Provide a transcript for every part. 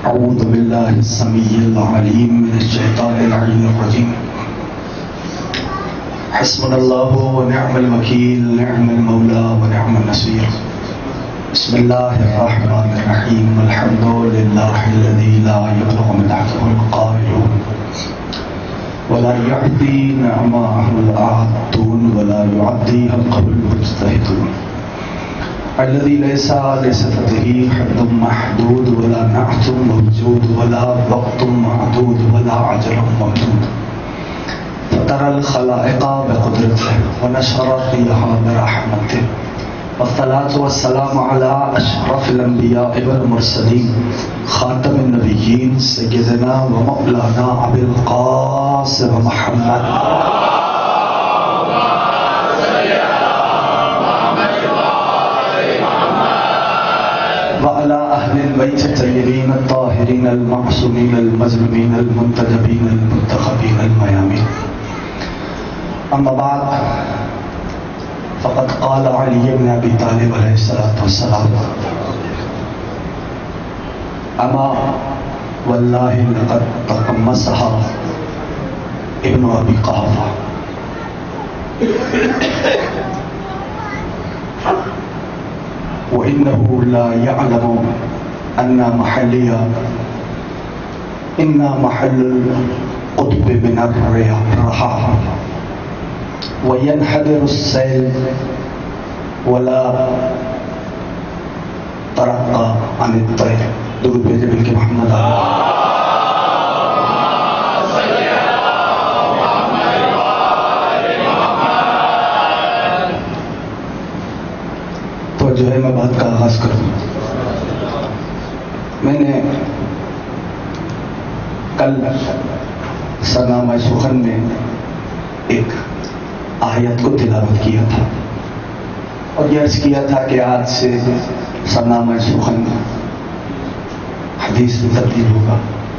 أعوذ بالله السميع العليم من الشيطان اللعين الرجيم. حسبنا الله ونعم الوكيل، نعم المولى ونعم النصير. بسم الله الرحمن الرحيم. الحمد لله الذي لا يبلغ مدحه القائلون ولا يعطي نعمه العادون ولا يعطيها القول المجتهدون. الذي ليس لصفته حد محدود ولا نعت موجود ولا وقت معدود ولا عجل ممدود. فترى الخلائق بقدرته ونشر الريح برحمته. والصلاة والسلام على أشرف الأنبياء والمرسلين خاتم النبيين سيدنا ومولانا أبي القاسم محمد وعلى أهل البيت الطيبين الطاهرين المعصومين المظلومين المنتجبين المنتخبين الميامين. أما بعد، فقد قال علي بن أبي طالب عليه الصلاة والسلام: أما والله لقد تقمصها ابن أبي قحافة. وإنه لا يعلم أن محلي إن محل القطب من الرحى وينحدر السيل ولا ترقى عن الطير. درود بھیجے بلکہ محمد تو جو ہے میں بات کا آغاز کروں. میں نے کل سرنامہ سخن میں ایک آیت کو تلاوت کیا تھا اور یہ عرض کیا تھا کہ آج سے سرنامہ سخن حدیث میں تبدیل ہوگا.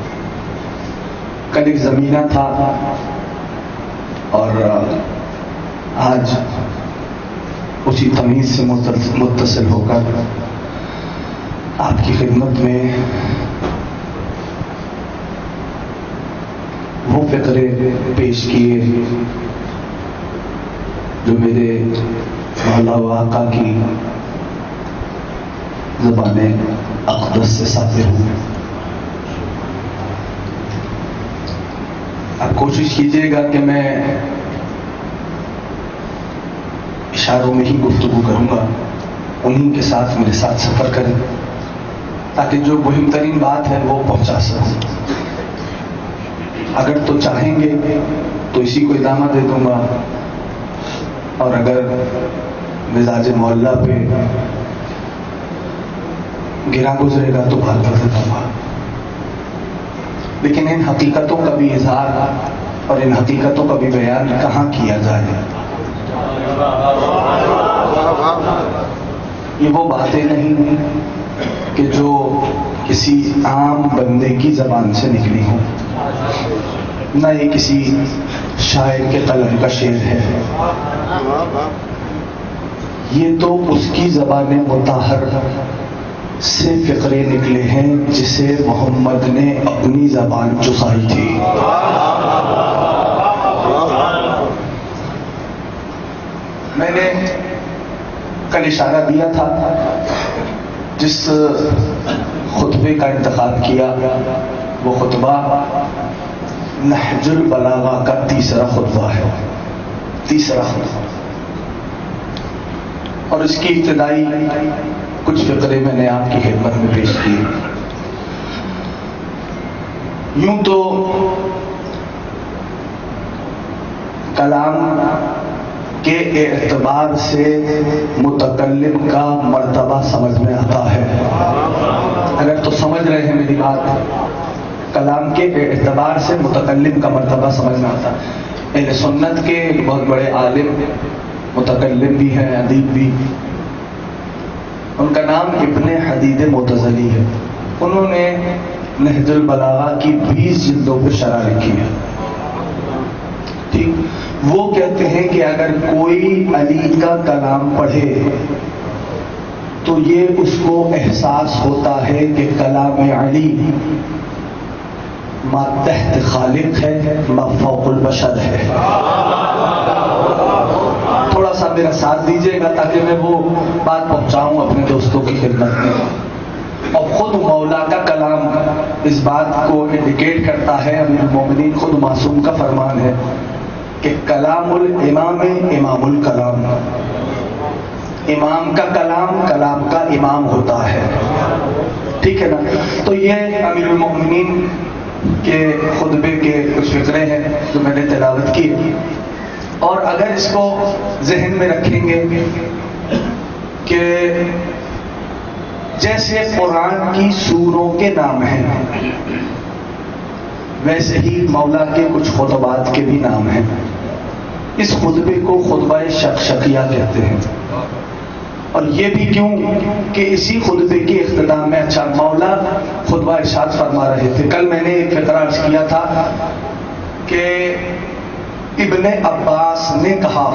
کل ایک زمینہ تھا اور آج اسی تمیز سے متصل ہو کر آپ کی خدمت میں وہ فقرے پیش کیے جو میرے مولا و آقا کی زبان اقدس سے صادر ہوئے. اب کوشش کیجیے گا کہ میں اشاروں میں ہی گفتگو کروں گا، انہیں کے ساتھ میرے ساتھ سفر کریں تاکہ جو مہم ترین بات ہے وہ پہنچا سکوں. اگر تو چاہیں گے تو اسی کو ادامہ دے دوں گا، اور اگر مزاج معلّہ پہ گرا گزرے گا تو بات کر دیتا ہوں. لیکن ان حقیقتوں کا بھی اظہار اور ان حقیقتوں کا بھی بیان کہاں کیا جائے؟ یہ وہ باتیں نہیں کہ جو کسی عام بندے کی زبان سے نکلی ہوں، نہ یہ کسی شاعر کے قلم کا شعر ہے. یہ تو اس کی زبان مطہر سے فقرے نکلے ہیں جسے محمد نے اپنی زبان چسائی تھی. میں نے کل اشارہ دیا تھا، جس خطبے کا انتخاب کیا وہ خطبہ نہج البلاغہ کا تیسرا خطبہ ہے. تیسرا خطبہ، اور اس کی ابتدائی کچھ فقرے میں نے آپ کی خدمت میں پیش کیے. یوں تو کلام کے اعتبار سے متکلم کا مرتبہ سمجھ میں آتا ہے. اگر تو سمجھ رہے ہیں میری بات، کلام کے اعتبار سے متکلم کا مرتبہ سمجھ میں آتا ہے. اہل سنت کے بہت بڑے عالم متکلم بھی ہیں، ادیب بھی. ان کا نام ابن حدید معتزلی ہے. انہوں نے نہج البلاغہ کی 20 جلدوں پہ شرح لکھی ہے. ٹھیک، وہ کہتے ہیں کہ اگر کوئی علی کا کلام پڑھے تو یہ اس کو احساس ہوتا ہے کہ کلام علی ما تحت خالق ہے، ما فوق البشر ہے۔ تھوڑا سا میرا ساتھ دیجیے گا تاکہ میں وہ بات پہنچاؤں اپنے دوستوں کی خدمت میں۔ اور خود مولا کا کلام اس بات کو انڈیکیٹ کرتا ہے، امیر المومنین خود معصوم کا فرمان ہے کہ کلام الامام امام الکلام، امام کا کلام کلام کا امام ہوتا ہے، ٹھیک ہے نا؟ تو یہ امیر المومنین کے خطبے کے کچھ فقرے ہیں جو میں نے تلاوت کی، اور اگر اس کو ذہن میں رکھیں گے کہ جیسے قرآن کی سوروں کے نام ہیں ویسے ہی مولا کے کچھ خطبات کے بھی نام ہیں۔ اس خطبے کو خطبہ شقشقیہ کہتے ہیں، اور یہ بھی کیوں کہ اسی خطبے کے اختتام میں اچھا مولا خطبہ ارشاد فرما رہے تھے۔ کل میں نے ایک فقرہ عرض کیا تھا کہ ابن عباس نے کہا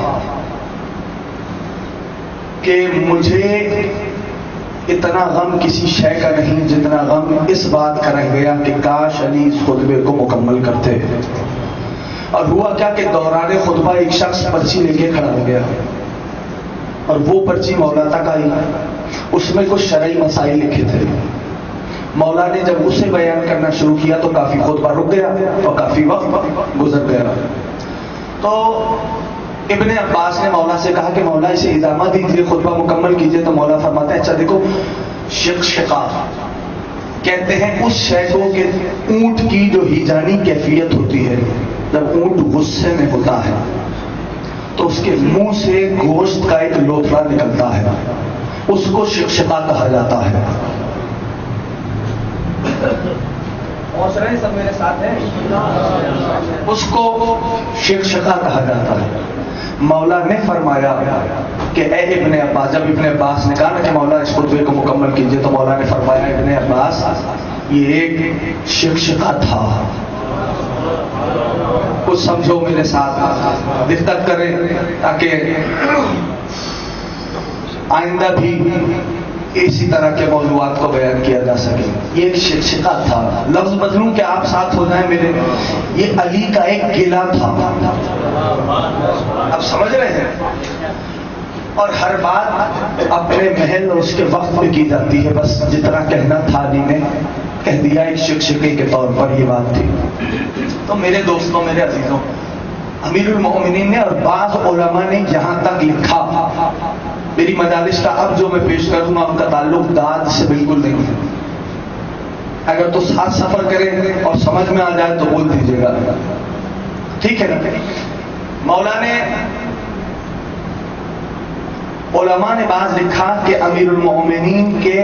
کہ مجھے اتنا غم کسی شے کا نہیں جتنا غم اس بات کا رہ گیا کہ کاش علی اس خطبے کو مکمل کرتے۔ اور ہوا کیا کہ دوران خطبہ ایک شخص پرچی لے کے کھڑا ہو گیا، اور وہ پرچی مولا تک آئی، اس میں کچھ شرعی مسائل لکھے تھے۔ مولا نے جب اسے بیان کرنا شروع کیا تو کافی خطبہ رک گیا اور کافی وقت گزر گیا۔ تو ابن عباس نے مولا سے کہا کہ مولا اسے ادامہ دیجیے، خطبہ مکمل کیجیے۔ تو مولا فرماتے ہیں اچھا دیکھو، شقشقہ کہتے ہیں اس شے کو کہ اونٹ کی جو ہیجانی کیفیت ہوتی ہے، جب اونٹ غصے میں ہوتا ہے تو اس کے منہ سے گوشت کا ایک لوتھڑا نکلتا ہے، اس کو شقشقہ کہا جاتا ہے۔ سب میرے ساتھ ہیں، اس کو شقشقہ کہا جاتا ہے۔ مولا نے فرمایا کہ اے ابن عباس، جب ابن عباس نے کہا نا کہ مولا اس خطبے کو مکمل کیجیے، تو مولا نے فرمایا ابن عباس یہ ایک شقشقہ تھا، کچھ سمجھو میرے ساتھ، دقت کریں تاکہ آئندہ بھی اسی طرح کے موضوعات کو بیان کیا جا سکے۔ یہ ایک شقشقہ تھا، لفظ بدلوں کہ آپ ساتھ ہو جائیں میرے، یہ علی کا ایک قلعہ تھا، اب سمجھ رہے ہیں؟ اور ہر بات اپنے محل اور اس کے وقت پہ کی جاتی ہے، بس جتنا کہنا تھا علی نے کہہ دیا، ایک شقشقے کے طور پر یہ بات تھی۔ تو میرے دوستوں، میرے عزیزوں، امیر المومنین نے اور بعض علماء نے یہاں تک لکھا، میری مجالس کا اب جو میں پیش کروں گا ان کا تعلق داد سے بالکل نہیں ہے، اگر تو ساتھ سفر کریں اور سمجھ میں آ جائے تو بول دیجیے گا، ٹھیک ہے نا؟ مولا نے، علماء نے بعض لکھا کہ امیر المومنین کے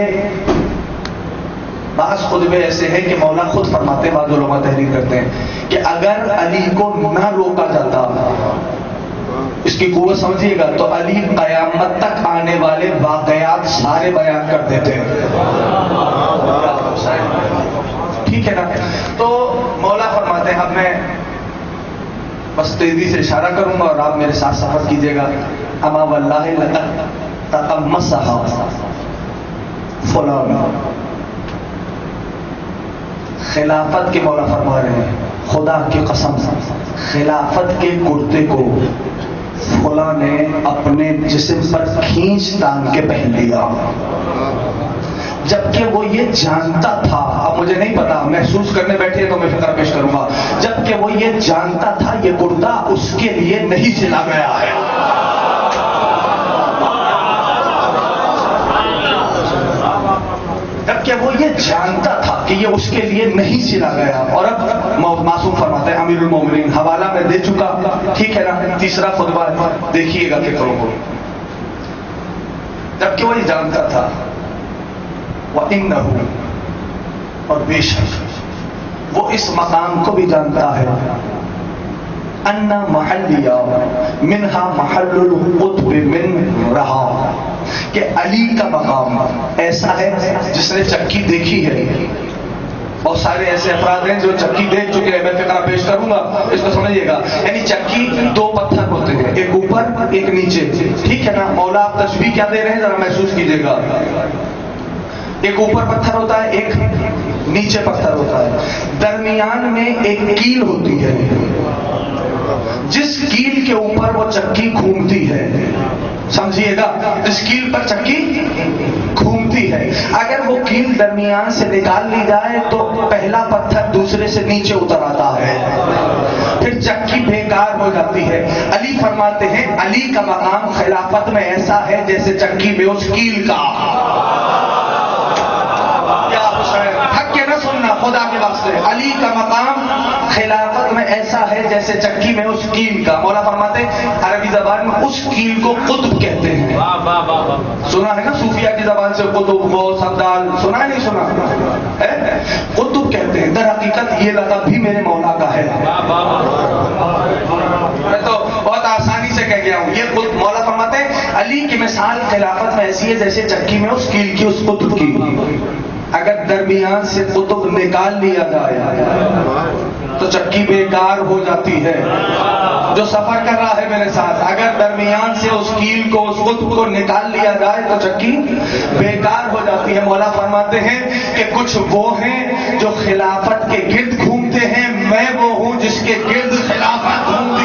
بعض خطبے ایسے ہیں کہ مولا خود فرماتے ہیں، بعض علماء تحریر کرتے ہیں کہ اگر علی کو نہ روکا جاتا، اس کی قوت سمجھیے گا، تو علی قیامت تک آنے والے واقعات سارے بیان کر دیتے ہیں، ٹھیک ہے نا؟ تو مولا فرماتے ہیں، اب میں بس تیزی سے اشارہ کروں گا اور آپ میرے ساتھ سفر کیجیے گا۔ اما واللہ لقد تقمصھا فلاں، خلافت کے مولا فرما رہے ہیں، خدا کی قسم خلافت کے کرتے کو فلاں نے اپنے جسم پر کھینچ تان کے پہن لیا، جبکہ وہ یہ جانتا تھا، اب مجھے نہیں پتا، محسوس کرنے بیٹھے تو میں فکر پیش کروں گا، جبکہ وہ یہ جانتا تھا یہ کرتا اس کے لیے نہیں سلا گیا ہے۔ جبکہ وہ یہ جانتا تھا کہ یہ اس کے لیے نہیں سلا گیا۔ اور اب معصوم فرماتے ہیں، امیر المومنین حوالہ میں دے چکا، ٹھیک ہے نا؟ تیسرا خطبہ دیکھیے گا فکروں کو، جبکہ وہ یہ جانتا تھا، وَإِنَّهُ، اور بے شک وہ اس مقام کو بھی جانتا ہے، أَنَّ مَحَلِّيَا مِنْهَا مَحَلُّ الْقُطْبِ مِنْ رَہا، کہ علی کا مقام ایسا ہے، جس نے چکی دیکھی ہے بہت سارے ایسے افراد ہیں جو چکی دیکھ چکے ہیں، میں فقرہ پیش کروں گا، اس کو سمجھیے گا. یعنی چکی دو پتھر ہوتے ہیں، ایک اوپر ایک نیچے، ٹھیک ہے نا. مولا آپ تشبیہ کیا دے رہے ہیں ذرا محسوس کیجیے گا. ایک اوپر پتھر ہوتا ہے، ایک نیچے پتھر ہوتا ہے، درمیان میں ایک کیل ہوتی ہے. جس کیل کے اوپر وہ چکی گھومتی ہے، سمجھیے گا، جس کیل پر چکی گھومتی ہے، اگر وہ کیل درمیان سے نکال لی جائے تو پہلا پتھر دوسرے سے نیچے اتر آتا ہے، پھر چکی بیکار ہو جاتی ہے. علی فرماتے ہیں علی کا مقام خلافت میں ایسا ہے جیسے چکی میں اس کیل کا. تھک کے نہ سننا خدا کے واسطے، علی کا مقام خلافت میں ایسا ہے جیسے چکی میں اس کیل کا. مولا فرماتے عربی زبان میں اس کیل کو قطب کہتے ہیں. سنا ہے نا صوفیہ کی زبان سے قطب غوث ابدال، سنا ہے نہیں سنا؟ قطب کہتے ہیں. در حقیقت یہ لقب بھی میرے مولا کا ہے. میں تو بہت آسانی سے کہہ گیا ہوں. یہ مولا فرماتے علی کی مثال خلافت میں ایسی ہے جیسے چکی میں اس کیل کی، اس قطب کی. اگر درمیان سے قطب نکال لیا جائے تو چکی بیکار ہو جاتی ہے. جو سفر کر رہا ہے میرے ساتھ، اگر درمیان سے اس کیل کو، اس قطب کو نکال لیا جائے تو چکی بیکار ہو جاتی ہے. مولا فرماتے ہیں کہ کچھ وہ ہیں جو خلافت کے گرد گھومتے ہیں، میں وہ ہوں جس کے گرد خلافت گھومتی.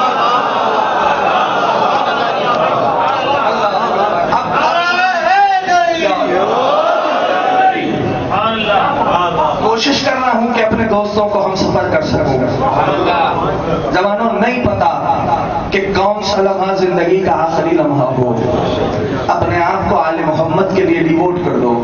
کوشش کر رہا ہوں کہ اپنے دوستوں کو ہم سفر کر سکوں. جوانوں نہیں پتا کہ کون سا لمحہ زندگی کا آخری لمحہ ہو. اپنے آپ کو آل محمد کے لیے ڈیووٹ کر دو.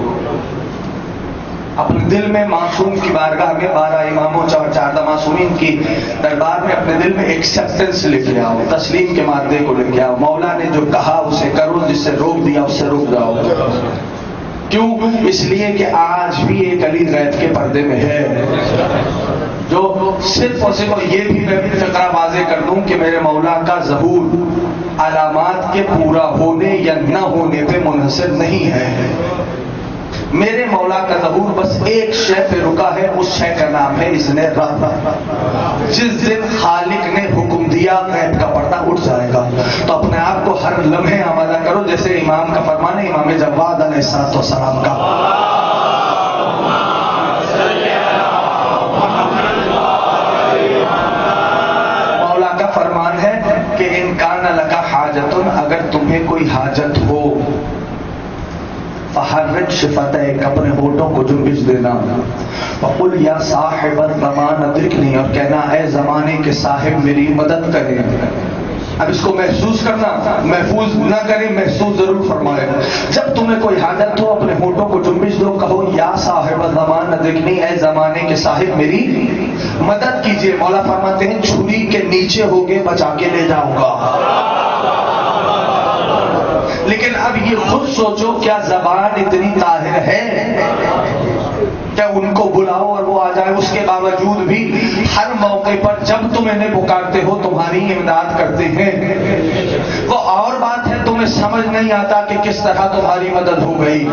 اپنے دل میں معصوم کی بارگاہ میں 12 اماموں 14 معصومین کی دربار میں اپنے دل میں ایکسیپٹنس لے کے آؤ، تسلیم کے مادے کو لے کے آؤ. مولا نے جو کہا اسے کرو، جس سے روک دیا اس سے رک جاؤ. کیوں؟ اس لیے کہ آج بھی ایک علی غیب کے پردے میں ہے جو صرف اور صرف، یہ بھی میں فقرہ واضح کر دوں کہ میرے مولا کا ظہور علامات کے پورا ہونے یا نہ ہونے پہ منحصر نہیں ہے. میرے مولا کا ظہور بس ایک شے پہ رکا ہے، اس شے کا نام ہے اذن رب. جس دن خالق نے حکم دیا غیب کا پردہ اٹھ جائے گا. تو اپنے آپ کو ہر لمحے آمادہ کرو جیسے امام کا فرمان ہے، امام جواد علیہ السلام کا. مولا کا فرمان ہے کہ ان کان لک حاجۃ، اگر تمہیں کوئی حاجت ہو، فحرک شفتیک، اپنے ہونٹوں کو جنبش دینا. وقل یا صاحب الزمان ادرکنی، اور کہنا اے زمانے کے صاحب میری مدد کریں. اب اس کو محسوس کرنا، محفوظ نہ کریں، محسوس ضرور فرمائے. جب تمہیں کوئی حاجت ہو اپنے ہونٹوں کو جنبش دو، کہو یا صاحب الزمان ادرکنی، اے زمانے کے صاحب میری مدد کیجیے. مولا فرماتے ہیں چھری کے نیچے ہوگے بچا کے لے جاؤں گا. لیکن اب یہ خود سوچو، کیا زبان اتنی طاہر ہے کیا ان کو بلاؤ اور وہ آ جائے؟ اس کے باوجود بھی ہر موقع پر جب تم انہیں پکارتے ہو تمہاری امداد کرتے ہیں. وہ اور بات ہے تمہیں سمجھ نہیں آتا کہ کس طرح تمہاری مدد ہو گئی.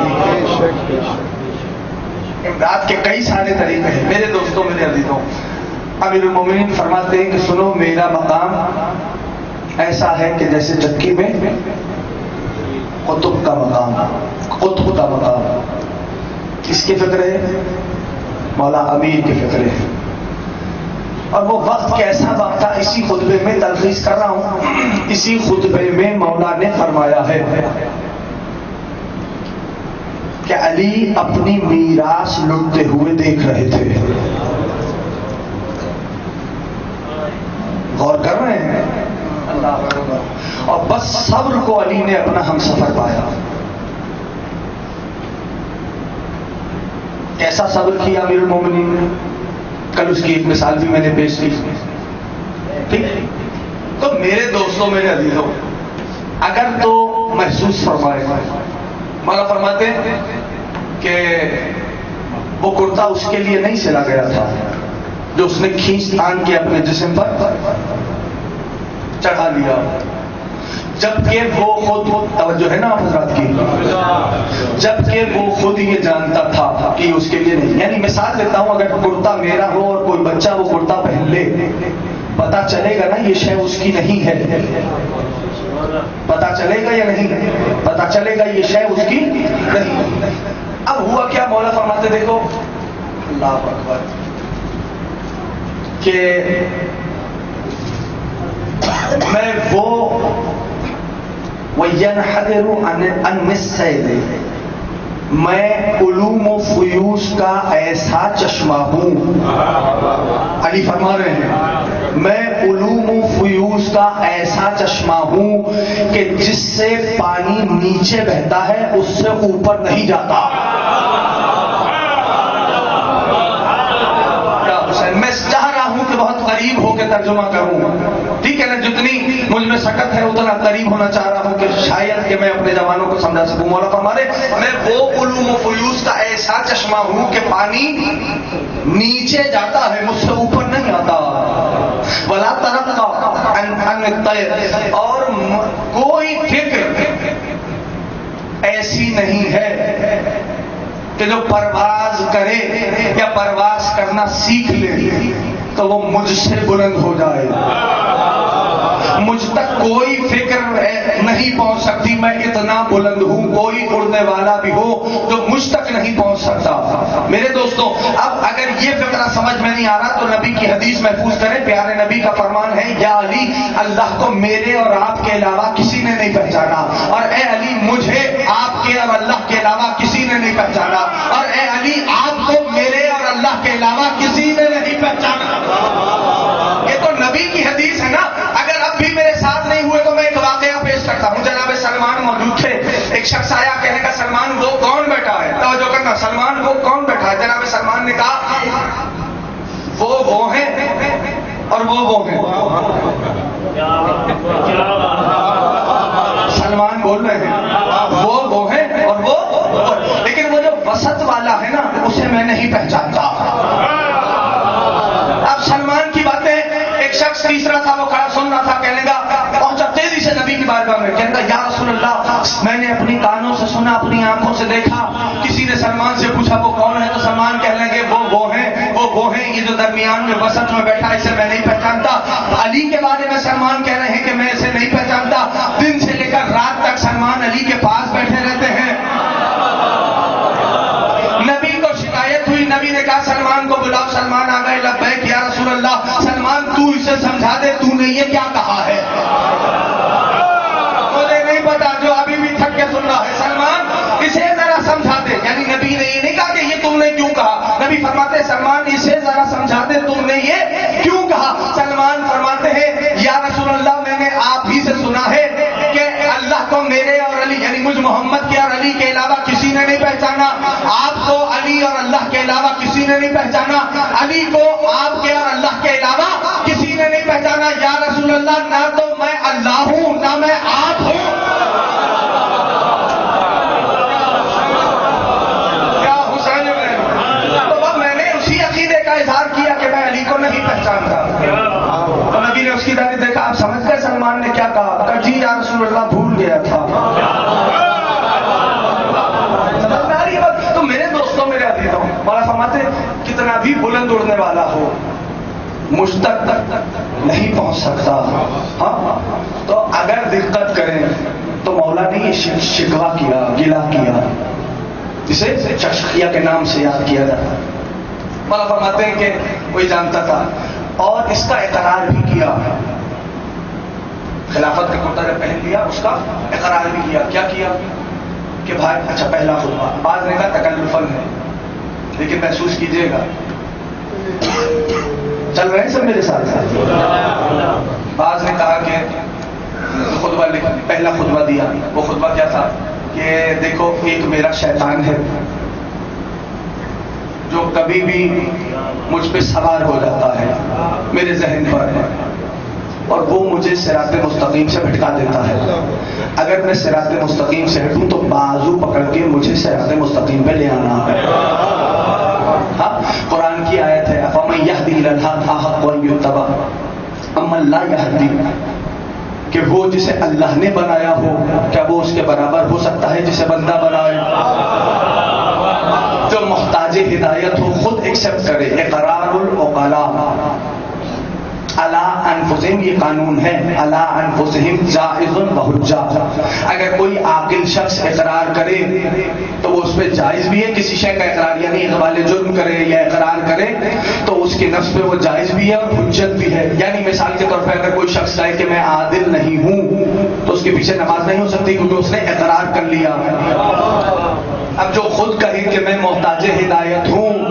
امداد کے کئی سارے طریقے ہیں میرے دوستوں، میرے عزیزوں. امیر المومنین فرماتے ہیں کہ سنو، میرا مقام ایسا ہے کہ جیسے چکی میں قطب کا مقام، قطب کا مقام. کس کی فکر ہے؟ مولا امیر کی فکر ہے. اور وہ وقت کیسا وقت تھا، اسی خطبے میں تلخیص کر رہا ہوں. اسی خطبے میں مولا نے فرمایا ہے کہ علی اپنی میراث لٹتے ہوئے دیکھ رہے تھے. غور کر رہے ہیں؟ اور بس صبر کو علی نے اپنا ہم سفر پایا. کیسا صبر کیا امیر المومنین نے؟ کل اس کی ایک مثال بھی میں نے پیش کی. ٹھیک. تو میرے دوستوں، میرے عزیزوں، اگر تو محسوس فرمائے، مولا فرماتے ہیں کہ وہ کرتا اس کے لیے نہیں سلا گیا تھا جو اس نے کھینچ تان کے اپنے جسم پر چڑھا لیا. جبکہ وہ خود توجہ ہے نا آپ حضرات کی، جبکہ وہ خود یہ جانتا تھا کہ اس کے لیے نہیں. یعنی مثال دیتا ہوں، اگر کرتا میرا ہو اور کوئی بچہ وہ کرتا پہن لے، پتا چلے گا نا یہ شے اس کی نہیں ہے. پتا چلے گا یا نہیں؟ پتا چلے گا یہ شے اس کی نہیں. اب ہوا کیا، مولا فرماتے دیکھو اللہ اکبر کہ میں وہ وَيَنْحَدِرُ عَنِ السَّيْدِ، میں علوم و فیوز کا ایسا چشمہ ہوں. علی فرما رہے ہیں میں علوم و فیوز کا ایسا چشمہ ہوں کہ جس سے پانی نیچے بہتا ہے اس سے اوپر نہیں جاتا. میں چاہ رہا ہوں کہ بہت قریب ہو کے ترجمہ کروں، ٹھیک ہے نا، جتنی مجھ میں سکت ہے اتنا قریب ہونا چاہ رہا ہوں کہ شاید کہ میں اپنے جوانوں کو سمجھا سکوں. مولا فرماتے میں وہ علوم و فیوز کا ایسا چشمہ ہوں کہ پانی نیچے جاتا ہے مجھ سے اوپر نہیں آتا. ولا ترقى عن الطير، اور کوئی فکر ایسی نہیں ہے کہ جو پرواز کرے یا پرواز کرنا سیکھ لے تو وہ مجھ سے بلند ہو جائے. مجھ تک کوئی فکر نہیں پہنچ سکتی، میں اتنا بلند ہوں. کوئی اڑنے والا بھی ہو جو مجھ تک نہیں پہنچ سکتا. میرے دوستوں، اب اگر یہ فکرہ سمجھ میں نہیں آ رہا تو نبی کی حدیث محفوظ کریں. پیارے نبی کا فرمان ہے یا علی اللہ کو میرے اور آپ کے علاوہ کسی نے نہیں پہچانا، اور اے علی مجھے آپ کے اور اللہ کے علاوہ کسی نے نہیں پہچانا، اور اے علی آپ کو میرے اور اللہ کے علاوہ کسی نے نہیں پہچانا. یہ تو نبی کی حدیث ہے نا. اگر اب بھی میرے ساتھ نہیں ہوئے تو میں ایک واقعہ پیش کرتا ہوں. جناب سلمان موجود تھے، ایک شخص آیا، کہنے کا سلمان وہ کون بیٹھا ہے؟ توجہ کرنا، سلمان وہ کون بیٹھا ہے؟ جناب سلمان نے کہا وہ ہیں اور وہ ہیں. سلمان بول رہے ہیں وہ ہیں اور وہ، لیکن وہ جو وسط والا ہے نا اسے میں نہیں پہچانتا. اب سلمان کی باتیں ایک شخص تیسرا تھا، وہ کھڑا سن رہا تھا، کہنے کا پہنچا تیزی سے نبی کی بارگاہ میں، کہنے کا یا رسول اللہ میں نے اپنی کانوں سے سنا، اپنی آنکھوں سے دیکھا. کسی نے سلمان سے پوچھا وہ کون ہے تو سلمان کہنے لگے وہ ہیں یہ جو درمیان میں وسط میں بیٹھا اسے میں نہیں پہچانتا. علی کے بارے میں سلمان کہہ رہے ہیں کہ میں اسے نہیں پہچانتا. دن سے لے کر رات تک سلمان علی کے پاس بیٹھے رہتے ہیں. نبی کو شکایت ہوئی، نبی نے کہا سلمان کو بلاؤ. سلمان آ گئے، لبیک یا رسول اللہ. سلمان تو اسے سمجھا دے تو نے یہ کیا کہا ہے. مجھے نہیں پتا، جو ابھی بھی تھک کے سن رہا ہے. سلمان اسے ذرا سمجھا دے. یعنی نبی نے یہ نہیں کہا کہ یہ تم نے کیوں کہا، نبی فرماتے سلمان اسے ذرا سمجھا دے تم نے یہ کیوں کہا. سلمان فرماتے ہیں یا رسول اللہ میں نے آپ ہی سے سنا ہے کہ اللہ کو میرے اور علی، یعنی مجھ محمد کے اور علی کے علاوہ کسی نے نہیں پہچانا. آپ کو علی اور اللہ کے علاوہ کسی نے نہیں پہچانا. علی کو آپ کے اور اللہ کے علاوہ کسی نے نہیں پہچانا. یا رسول اللہ نہ تو میں اللہ ہوں نہ میں آپ ہوں. کیا حسین تو اب میں نے اسی عقیدے کا اظہار کیا کہ میں علی کو نہیں پہچانتا. تو نبی نے اس کی داڑھی دیکھا. آپ سمجھ گئے سلمان نے کیا کہا؟ کہ جی یا رسول اللہ بھول گیا تھا. تو میرے دوستوں، میرے عزیزوں، مولا فرماتے کتنا بھی بلند اڑنے والا ہو مجھ تک نہیں پہنچ سکتا. ہاں تو اگر دقت کریں تو مولا نے یہ شکوہ کیا، گلا کیا، جسے چشخیہ کے نام سے یاد کیا جاتا. مولا فرماتے ہیں کہ وہی جانتا تھا اور اس کا اقرار بھی کیا. خلافت کا کرتا جب پہن لیا اس کا اقرار بھی کیا. کیا کیا کہ بھائی اچھا پہلا خطبہ، بعض نے کہا تکلفن ہے لیکن محسوس کیجئے گا، چل رہے ہیں سب میرے ساتھ. بعض نے کہا کہ خطبہ پہلا خطبہ دیا. وہ خطبہ کیا تھا کہ دیکھو ایک میرا شیطان ہے جو کبھی بھی مجھ پہ سوار ہو جاتا ہے، میرے ذہن پر ہے، اور وہ مجھے صراط مستقیم سے بھٹکا دیتا ہے. اگر میں صراط مستقیم سے ہٹوں تو بازو پکڑ کے مجھے صراط مستقیم پہ لے آنا ہے. ہاں قرآن کی آیت ہے افمن یہدی الی الحق احق ان یتبع امن لا یہدی کہ وہ جسے اللہ نے بنایا ہو کیا وہ اس کے برابر ہو سکتا ہے جسے بندہ بنائے؟ جو محتاج ہدایت ہو خود ایکسپٹ کرے. اقرار العقلاء علی انفسہم، یہ قانون ہے، علی انفسہم جائز و حجہ. اگر کوئی عاقل شخص اقرار کرے تو وہ اس پہ جائز بھی ہے کسی شے کا اقرار، یعنی اقبال جرم کرے یا اقرار کرے تو اس کے نفس پہ وہ جائز بھی ہے اور حجت بھی ہے. یعنی مثال کے طور پہ اگر کوئی شخص کہے کہ میں عادل نہیں ہوں تو اس کے پیچھے نماز نہیں ہو سکتی کیونکہ اس نے اقرار کر لیا. اب جو خود کہے کہ میں محتاج ہدایت ہوں،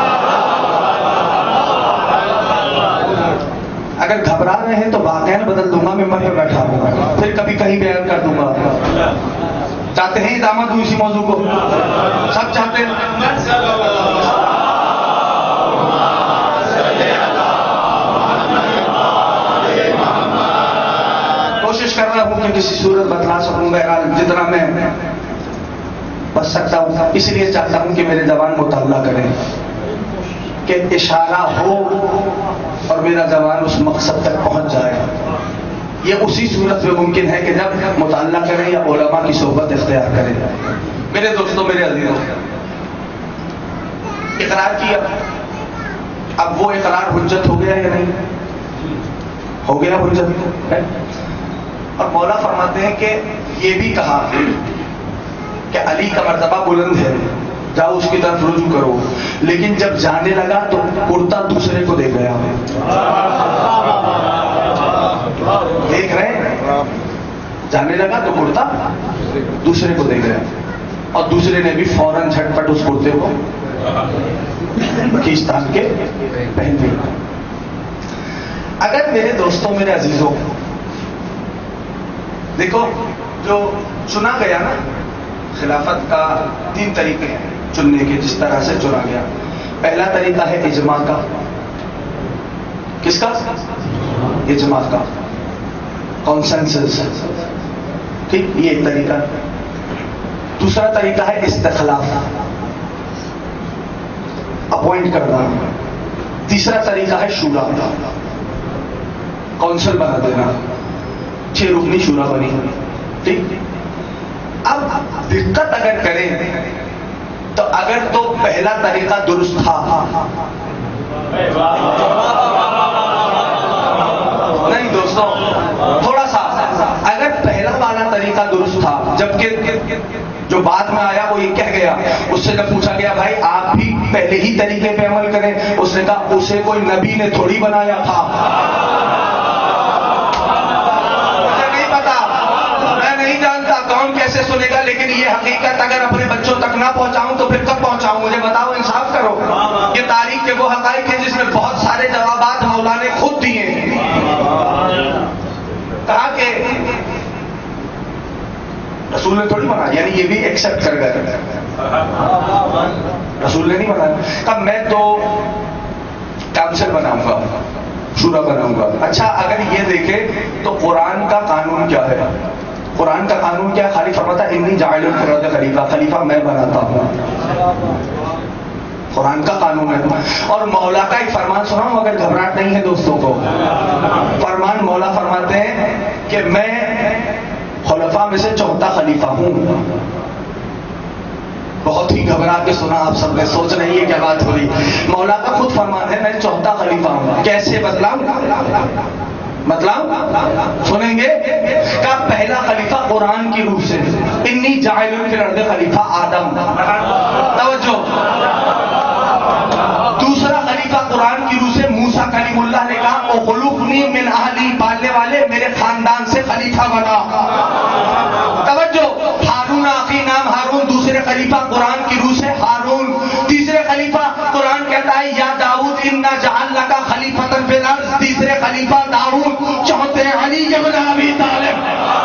اگر گھبرا رہے ہیں تو واقعہ بدل دوں گا، ممبر پہ بیٹھا ہوں پھر کبھی کہیں بیان کر دوں گا. چاہتے ہیں ادامہ دوں اسی موضوع کو؟ سب چاہتے ہیں؟ کوشش کر رہا ہوں کہ کسی صورت بتلا سکوں، بہرحال جتنا میں بچ سکتا ہوں. اس لیے چاہتا ہوں کہ میرے زبان مطالعہ کریں کہ اشارہ ہو اور میرا زبان اس مقصد تک پہنچ جائے. یہ اسی صورت میں ممکن ہے کہ جب مطالعہ کریں یا علماء کی صحبت اختیار کریں. میرے دوستوں، میرے عزیزوں، اقرار کیا، اب وہ اقرار حجت ہو گیا یا نہیں؟ ہو گیا حجت. اور مولا فرماتے ہیں کہ یہ بھی کہا کہ علی کا مرتبہ بلند ہے، جاؤ اس کی طرف رجوع کرو. لیکن جب جانے لگا تو کرتا دوسرے کو دے گیا. دیکھ رہے ہیں؟ جانے لگا تو کرتا دوسرے کو دے گیا اور دوسرے نے بھی فوراً جھٹ پٹ اس کرتے کو پاکستان کے پہن لیا. اگر میرے دوستوں، میرے عزیزوں، دیکھو جو چنا گیا نا، خلافت کا 3 طریقے ہیں چننے کے جس طرح سے چنا گیا. پہلا طریقہ ہے اجماع کا. کس کا؟ اجماع کا، کنسنسس. ٹھیک، یہ ایک طریقہ. دوسرا طریقہ ہے استخلاف، اپوائنٹ کرنا. تیسرا طریقہ ہے شورا، کونسل بنا دینا. 6 رکنی شورا بنی. ٹھیک. اب دقت اگر کریں تو اگر تو پہلا طریقہ درست تھا، نہیں دوستوں تھوڑا سا، اگر پہلا والا طریقہ درست تھا، جبکہ جو بعد میں آیا وہ یہ کہہ گیا، اس سے جب پوچھا گیا بھائی آپ بھی پہلے ہی طریقے پہ عمل کریں، اس نے کہا اسے کوئی نبی نے تھوڑی بنایا تھا. نہیں جانتا کون کیسے سنے گا، لیکن یہ حقیقت اگر اپنے بچوں تک نہ پہنچاؤں تو پھر کب پہنچاؤں؟ مجھے بتاؤ، انصاف کرو. یہ تاریخ کے وہ حقائق ہیں جس میں بہت سارے جوابات مولا نے خود دیے ہیں. کہا کہ رسول نے تھوڑی بنا، یعنی یہ بھی ایکسپٹ کر گئے، رسول نے نہیں بنایا. کہا میں تو کونسل بناؤں گا، شورا بناؤں گا. اچھا اگر یہ دیکھے تو قرآن کا قانون کیا ہے؟ قرآن کا قانون کیا ہے؟ خالی فرماتا ہے انی جاعل فی الارض خلیفہ، خلیفہ میں بناتا ہوں. قرآن کا قانون ہے. اور مولا کا ایک فرمان سناؤں اگر گھبراہٹ نہیں ہے دوستوں کو. فرمان مولا فرماتے ہیں کہ میں خلفاء میں سے 4تھا خلیفہ ہوں. بہت ہی گھبرا کے سنا آپ سب نے، سوچ رہے ہیں یہ کیا بات ہو رہی. مولا کا خود فرمان ہے میں 4تھا خلیفہ ہوں. کیسے بتلاؤں؟ مطلب سنیں گے. کا پہلا خلیفہ قرآن کی روح سے، انی جاعل فی الارض خلیفہ آدم. توجہ. دوسرا خلیفہ قرآن کی روح سے موسیٰ کلیم اللہ نے کہا اخلقنی من اہلی، پالنے والے میرے خاندان سے خلیفہ بنا. توجہ. ہارون آخری نام ہارون، دوسرے خلیفہ قرآن کی روح سے ہارون. تیسرے خلیفہ قرآن کہتا ہے یا داؤد انا جعلناک خلیفۃ فی الارض، تیسرے خلیفہ داؤد. چوتھے علی ابن ابی طالب.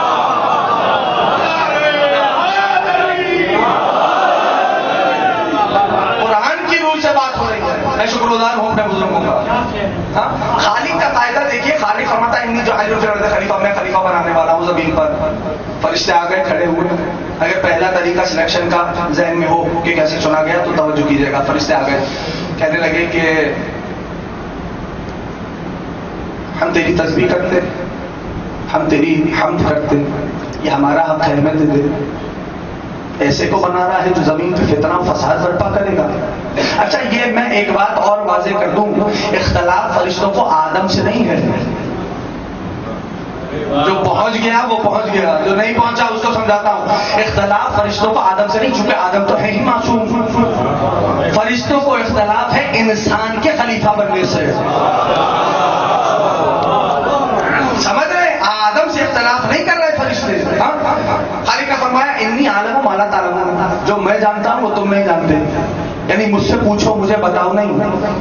قرآن کی روح سے بات ہو رہی ہے. میں شکر گزار ہوں اپنے بزرگوں کا. خالق کا قاعدہ دیکھیے، خالق فرماتا ہے انی جاعل فی الارض خلیفہ، میں خلیفہ بنانے والا ہوں زمین پر. فرشتے آ گئے کھڑے ہوئے. اگر پہلا طریقہ سلیکشن کا ذہن میں ہو کہ کیسے چنا گیا تو توجہ کیجیے گا. فرشتے آ گئے کہنے لگے کہ ہم تیری تسبیح کرتے، ہم تیری حمد کرتے، یہ ہمارا حق ہے، ہمیں دے دے۔ ایسے کو بنا رہا ہے جو زمین پہ فتنہ فساد برپا کرے گا۔ اچھا یہ میں ایک بات اور واضح کر دوں، اختلاف فرشتوں کو آدم سے نہیں ہے، جو پہنچ گیا وہ پہنچ گیا، جو نہیں پہنچا اس کو سمجھاتا ہوں۔ اختلاف فرشتوں کو آدم سے نہیں، چونکہ آدم تو ہے ہی معصوم۔ فرشتوں کو اختلاف ہے انسان کے خلیفہ بننے سے، سمجھ رہے؟ آدم سے اختلاف نہیں کر رہے فرشتے۔ خالق نے فرمایا انی عالم ما لا تعلمون، جو میں جانتا ہوں وہ تم نہیں جانتے، یعنی مجھ سے پوچھو مجھے بتاؤ نہیں۔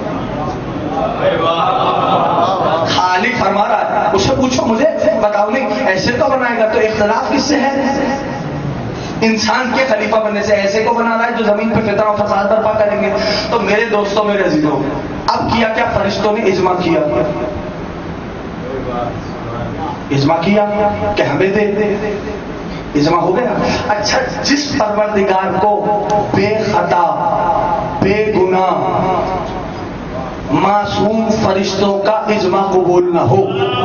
خالق فرما رہا ہے مجھ سے پوچھو مجھے بتاؤ نہیں، ایسے تو بنائے گا۔ تو اختلاف کس سے ہے؟ انسان کے خلیفہ بننے سے۔ ایسے کو بنا رہا ہے جو زمین پہ فتنہ و فساد برپا کریں گے۔ تو میرے دوستوں میرے عزیزوں، اب کیا کیا فرشتوں نے اجماع کیا، اجماع کیا کہ ہمیں دے دے، اجماع ہو گیا۔ اچھا جس پروردگار کو بے خطا بے گناہ معصوم فرشتوں کا اجماع قبول نہ ہو،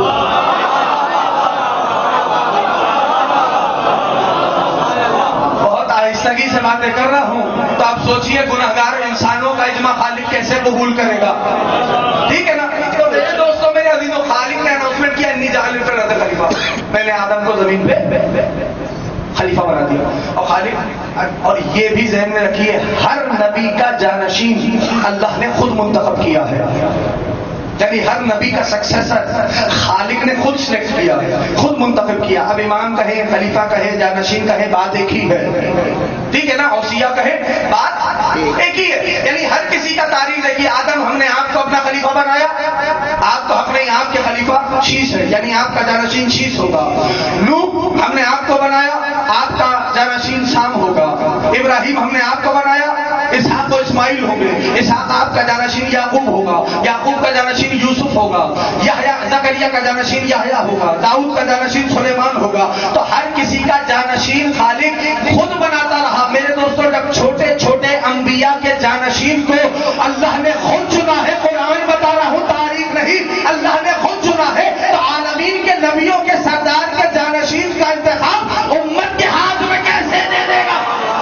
بہت آہستگی سے باتیں کر رہا ہوں، تو آپ سوچئے گناہگار انسانوں کا اجماع خالق کیسے قبول کرے گا؟ ٹھیک ہے نا؟ تو میرے دوستوں میرے عزیزوں، خالق نے اناؤنسمنٹ کیا انی جاعل فی الارض خلیفہ، میں نے آدم کو زمین پہ خلیفہ بنا دیا۔ اور خالق، اور یہ بھی ذہن میں رکھیے، ہر نبی کا جانشین اللہ نے خود منتخب کیا ہے، یعنی ہر نبی کا سکسیسر خالق نے خود سلیکٹ کیا، خود منتخب کیا۔ اب امام کہے، خلیفہ کہے، جانشین کہے، بات ایک ہی ہے، ٹھیک ہے نا؟ اوصیہ کہے، بات ایک ہی ہے، یعنی ہر کسی کا تعریف ہے کہ آدم ہم نے آپ کو اپنا خلیفہ بنایا، آپ تو حق نہیں، آپ کے خلیفہ شیش ہے، یعنی آپ کا جانشین شیش ہوگا۔ نوح ہم نے آپ کو بنایا، آپ کا جانشین شام ہوگا۔ ابراہیم ہم نے آپ کو بنایا، اسحاق و اسماعیل ہوں گے، اسحاق آپ کا جانشین یعقوب ہوگا، یعقوب کا جانشین یوسف ہوگا، یحییٰ زکریا کا جانشین یحییٰ ہوگا، داؤد کا جانشین سلیمان ہوگا۔ تو ہر کسی کا جانشین خالق خود بناتا رہا۔ میرے دوستوں، جب چھوٹے چھوٹے انبیاء کے جانشین کو اللہ نے خود چنا ہے، قرآن بتا رہا ہوں، تاریخ نہیں، اللہ نے خود چنا ہے، تو عالمین کے نبیوں کے سردار کے جانشین کا انتخاب امت کے ہاتھ میں کیسے دے دے گا؟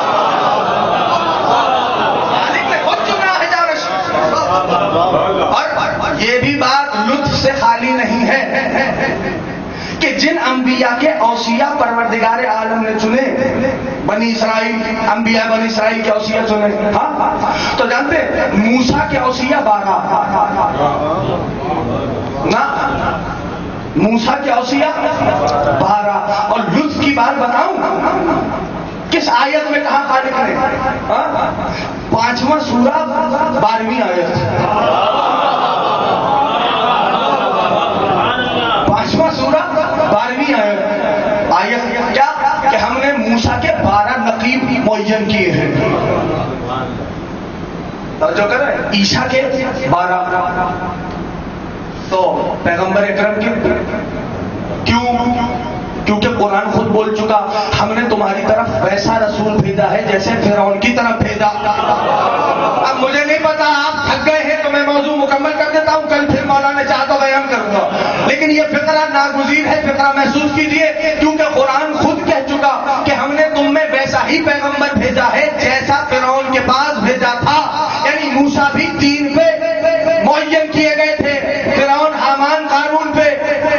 اور یہ بھی بات لطف سے خالی نہیں ہے کہ جن انبیاء کے اوصیہ پروردگار عالم نے چنے، بنی اسرائیل، انبیاء بنی اسرائیل کے اوصیہ چنے، ہاں تو جانتے موسیٰ کے اوصیہ 12 نا، موسیٰ کے اوصیہ 12۔ اور لطف کی بات بتاؤں، کس آیت میں کہا خالق نے؟ 5واں سورہ 12ویں آیت، 5واں سورہ 12ویں آیت کیا کہ ہم نے موسیٰ کے 12 نقیب معین کیے ہیں، توجہ کر رہے ہیں، عیسیٰ کے 12۔ تو پیغمبر اکرم کے کیونکہ قرآن خود بول چکا، ہم نے تمہاری طرف ویسا رسول بھیجا ہے جیسے فرعون کی طرف بھیجا۔ اب مجھے نہیں پتا، آپ تھک گئے ہیں تو میں موضوع مکمل کر دیتا ہوں، کل پھر مولانا چاہا تو بیان کروں گا، لیکن یہ فقرہ ناگزیر ہے، فقرہ محسوس کیجئے، کیونکہ قرآن خود کہہ چکا کہ ہم نے تم میں ویسا ہی پیغمبر بھیجا ہے جیسا فرعون کے پاس بھیجا تھا، یعنی موسیٰ بھی 3 پہ معین کیے گئے تھے، فرعون، حامان، قارون پہ۔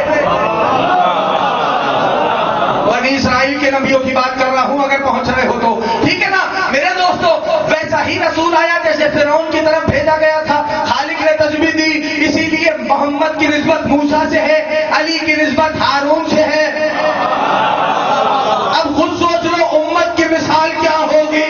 بنی اسرائیل کے نبیوں کی بات کر رہا ہوں، اگر پہنچ رہے ہو تو ٹھیک ہے نا میرے دوستو؟ ویسا ہی رسول آیا جیسے فرعون کی طرف بھیجا گیا تھا، خالق نے تجویز دی، اسی لیے محمد کی نسبت موسیٰ سے ہے، علی کی نسبت ہارون سے ہے۔ اب خود سوچ لو امت کی مثال کیا ہوگی،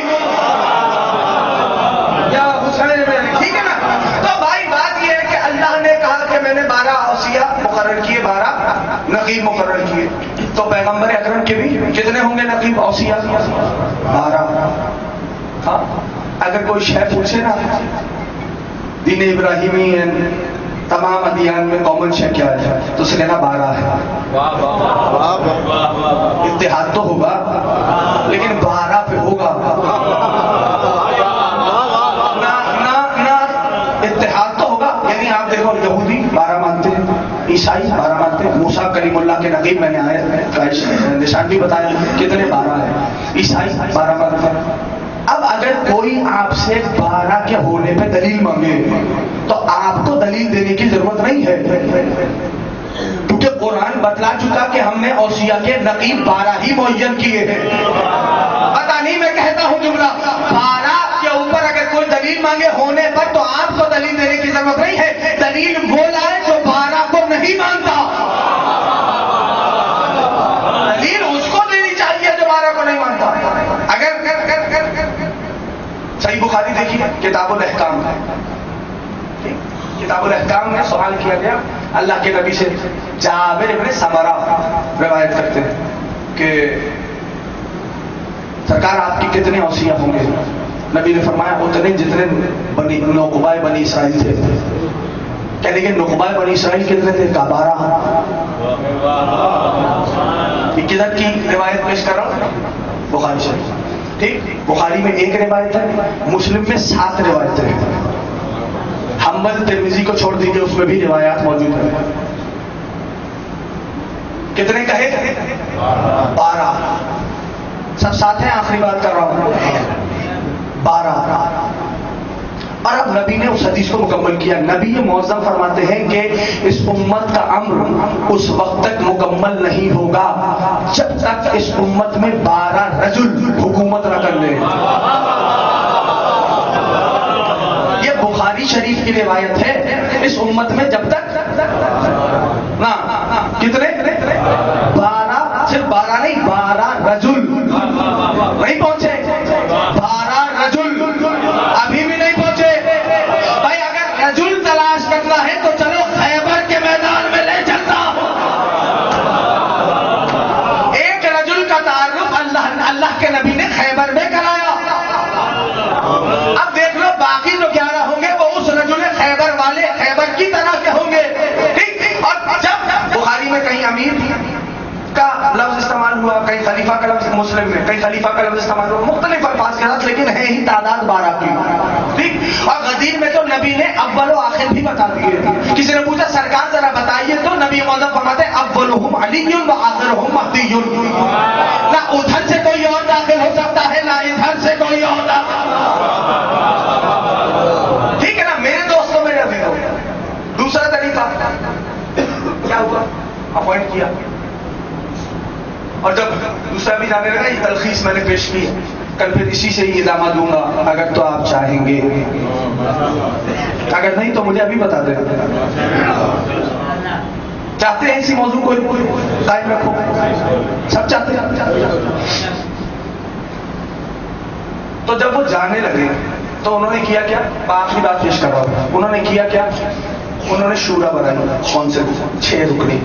یا حسین میں، ٹھیک ہے نا؟ تو بھائی بات یہ ہے کہ اللہ نے کہا کہ میں نے 12 اوصیہ مقرر کیے، 12 نقیب مقرر کیے، تو پیغمبر اکرم کے بھی کتنے ہوں گے نقیب اوصیہ؟ 12۔ ہاں اگر کوئی شے پوچھے نا دین ابراہیمی تمام ادیان میں کامن شے کیا ہے تو اسے کہنا 12 ہے۔ اتحاد تو ہوگا لیکن 12 پہ ہوگا نہ اتحاد تو ہوگا، یعنی آپ دیکھو یہودی 12 مانتے ہیں، عیسائی 12 مانتے ہیں، موسیٰ کلیم کریم اللہ کے نقیب میں نے آیت کا نشان بھی بتایا کتنے 12 ہے، عیسائی 12 مانگتے ہیں۔ اب اگر کوئی آپ سے 12 کے ہونے پہ دلیل مانگے تو آپ کو دلیل دینے کی ضرورت نہیں ہے، کیونکہ قرآن بتلا چکا کہ ہم نے اوصیاء کے نقیب 12 ہی معین کیے ہیں۔ پتہ نہیں میں کہتا ہوں جملہ 12 کے اوپر اگر کوئی دلیل مانگے ہونے پر تو آپ کو دلیل دینے کی ضرورت نہیں ہے، دلیل وہ لائے جو 12 کو نہیں مانتا، دلیل اس کو دینی چاہیے جو 12 کو نہیں مانتا۔ اگر صحیح بخاری دیکھیے کتاب الاحکام، کتاب الاحکام میں سوال کیا گیا اللہ کے نبی سے، جابر ابن سمرہ روایت کرتے ہیں کہ سرکار آپ کی کتنے اوصیاء ہوں گے؟ نبی نے فرمایا اتنے جتنے نقبہ بنی اسرائیل تھے۔ کہنے کہ نقبہ بنی اسرائیل کتنے تھے؟ 12۔ یہ کدھر کی روایت پیش کر رہا ہوں؟ بخاری شریف، ٹھیک؟ بخاری میں 1 روایت ہے، مسلم میں 7 روایتیں ہیں، حنبل ترمذی کو چھوڑ دیجیے اس میں بھی روایات موجود ہیں۔ کتنے کہے؟ 12۔ سب ساتھ ہیں، آخری بات کر رہا ہوں، 12۔ اور اب نبی نے اس حدیث کو مکمل کیا۔ نبی یہ معظم فرماتے ہیں کہ اس امت کا امر اس وقت تک مکمل نہیں ہوگا جب تک اس امت میں 12 رجل حکومت نہ کر لیں۔ یہ بخاری شریف کی روایت ہے، اس امت میں جب تک نہ کتنے 12، صرف 12 نہیں، 12 رجل نہیں پہنچے، 12 رجل ابھی بھی نہیں پہنچے۔ بھائی اگر رجل تلاش کرنا ہے تو چلو خیبر کے میدان میں لے چلتا ہوں۔ ایک رجل کا تعارف اللہ کے نبی نے خیبر میں کرایا۔ اب دیکھ لو باقی جو 11 ہوں گے وہ اس رجل خیبر والے خیبر کی طرح کے ہوں گے، ٹھیک؟ اور جب بخاری میں کہیں امیر کا لفظ استعمال ہوا، کہیں خلیفہ کا لفظ، مسلم میں کہیں خلیفہ کا لفظ استعمال ہوا، مختلف الفاظ کے ساتھ، لیکن ہے ہی تعداد 12 کی، ٹھیک؟ اور غدیر میں تو نبی نے اول و آخر بھی بتا دیے۔ کسی نے پوچھا سرکار ذرا بتائیے تو نبی معظم فرماتے ہیں اولہم علی و آخرہم مہدی، نہ ادھر سے کوئی اور داخل ہو سکتا ہے نہ ادھر سے کوئی اور داخل، ٹھیک ہے نا میرے دوستوں میرے عزیزوں۔ دوسرا طریقہ کیا ہوا؟ اپوائنٹ کیا، اور جب دوسرا بھی جانے لگا، یہ تلخیص میں نے پیش کی، کل پھر اسی سے ہی ادامہ دوں گا اگر تو آپ چاہیں گے، اگر نہیں تو مجھے ابھی بتا دیں۔ چاہتے ہیں اسی موضوع کو قائم رکھو؟ سب چاہتے ہیں؟ تو جب وہ جانے لگے تو انہوں نے کیا کیا؟ آخری بات پیش کر رہا ہوں، انہوں نے کیا کیا؟ انہوں نے شورا بنائی، کون سے 6 رکنی،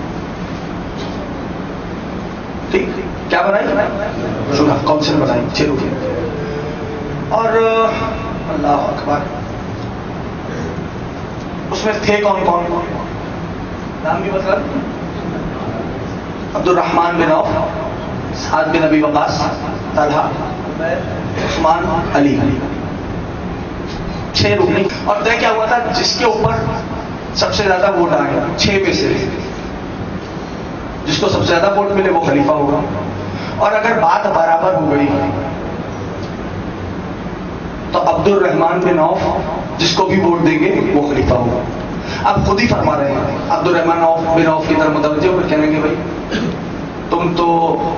ٹھیک؟ کیا بنائی؟ شورا کونسل بنائی، 6 رکنی۔ اور اللہ اکبر، اس میں تھے کون کون؟ نام بھی بتا، عبد الرحمن بن عوف، سعد بن ابی وقاص، طلحہ، عثمان، علی، 6 رکنی۔ اور طے کیا ہوا تھا؟ جس کے اوپر سب سے زیادہ ووٹ آئے 6 میں سے، جس کو سب سے زیادہ ووٹ ملے وہ خلیفہ ہوگا۔ اور اگر بات برابر ہو گئی تو عبد الرحمن بن عوف جس کو بھی ووٹ دیں گے وہ خلیفہ ہوگا۔ اب خود ہی فرما رہے ہیں، عبد الرحمن بن عوف کی طرف متوجہ ہو کر کہنے گے بھائی تم تو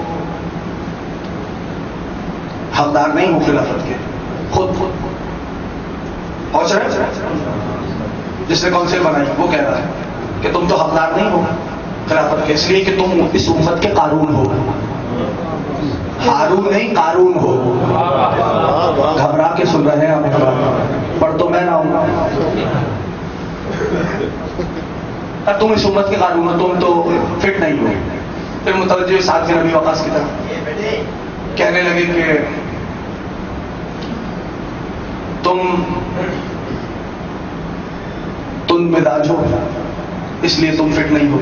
حقدار نہیں ہو خلافت کے، خود پہنچ رہے، جس نے کونسل بنائی وہ کہہ رہا ہے کہ تم تو حقدار نہیں ہو خلافت کے، اس لیے کہ تم اس امت کے قارون ہو، ہارون نہیں قارون ہو۔ گھبرا کے سن رہے ہیں آپ، پڑھ تو میں نہ ہوں، تم اس امت کے قارون ہو، تم تو فٹ نہیں ہو۔ پھر متوجہ سعد بن ابی وقاص کی طرف کہنے لگے کہ تم مزاج ہو اس لیے تم فٹ نہیں ہو۔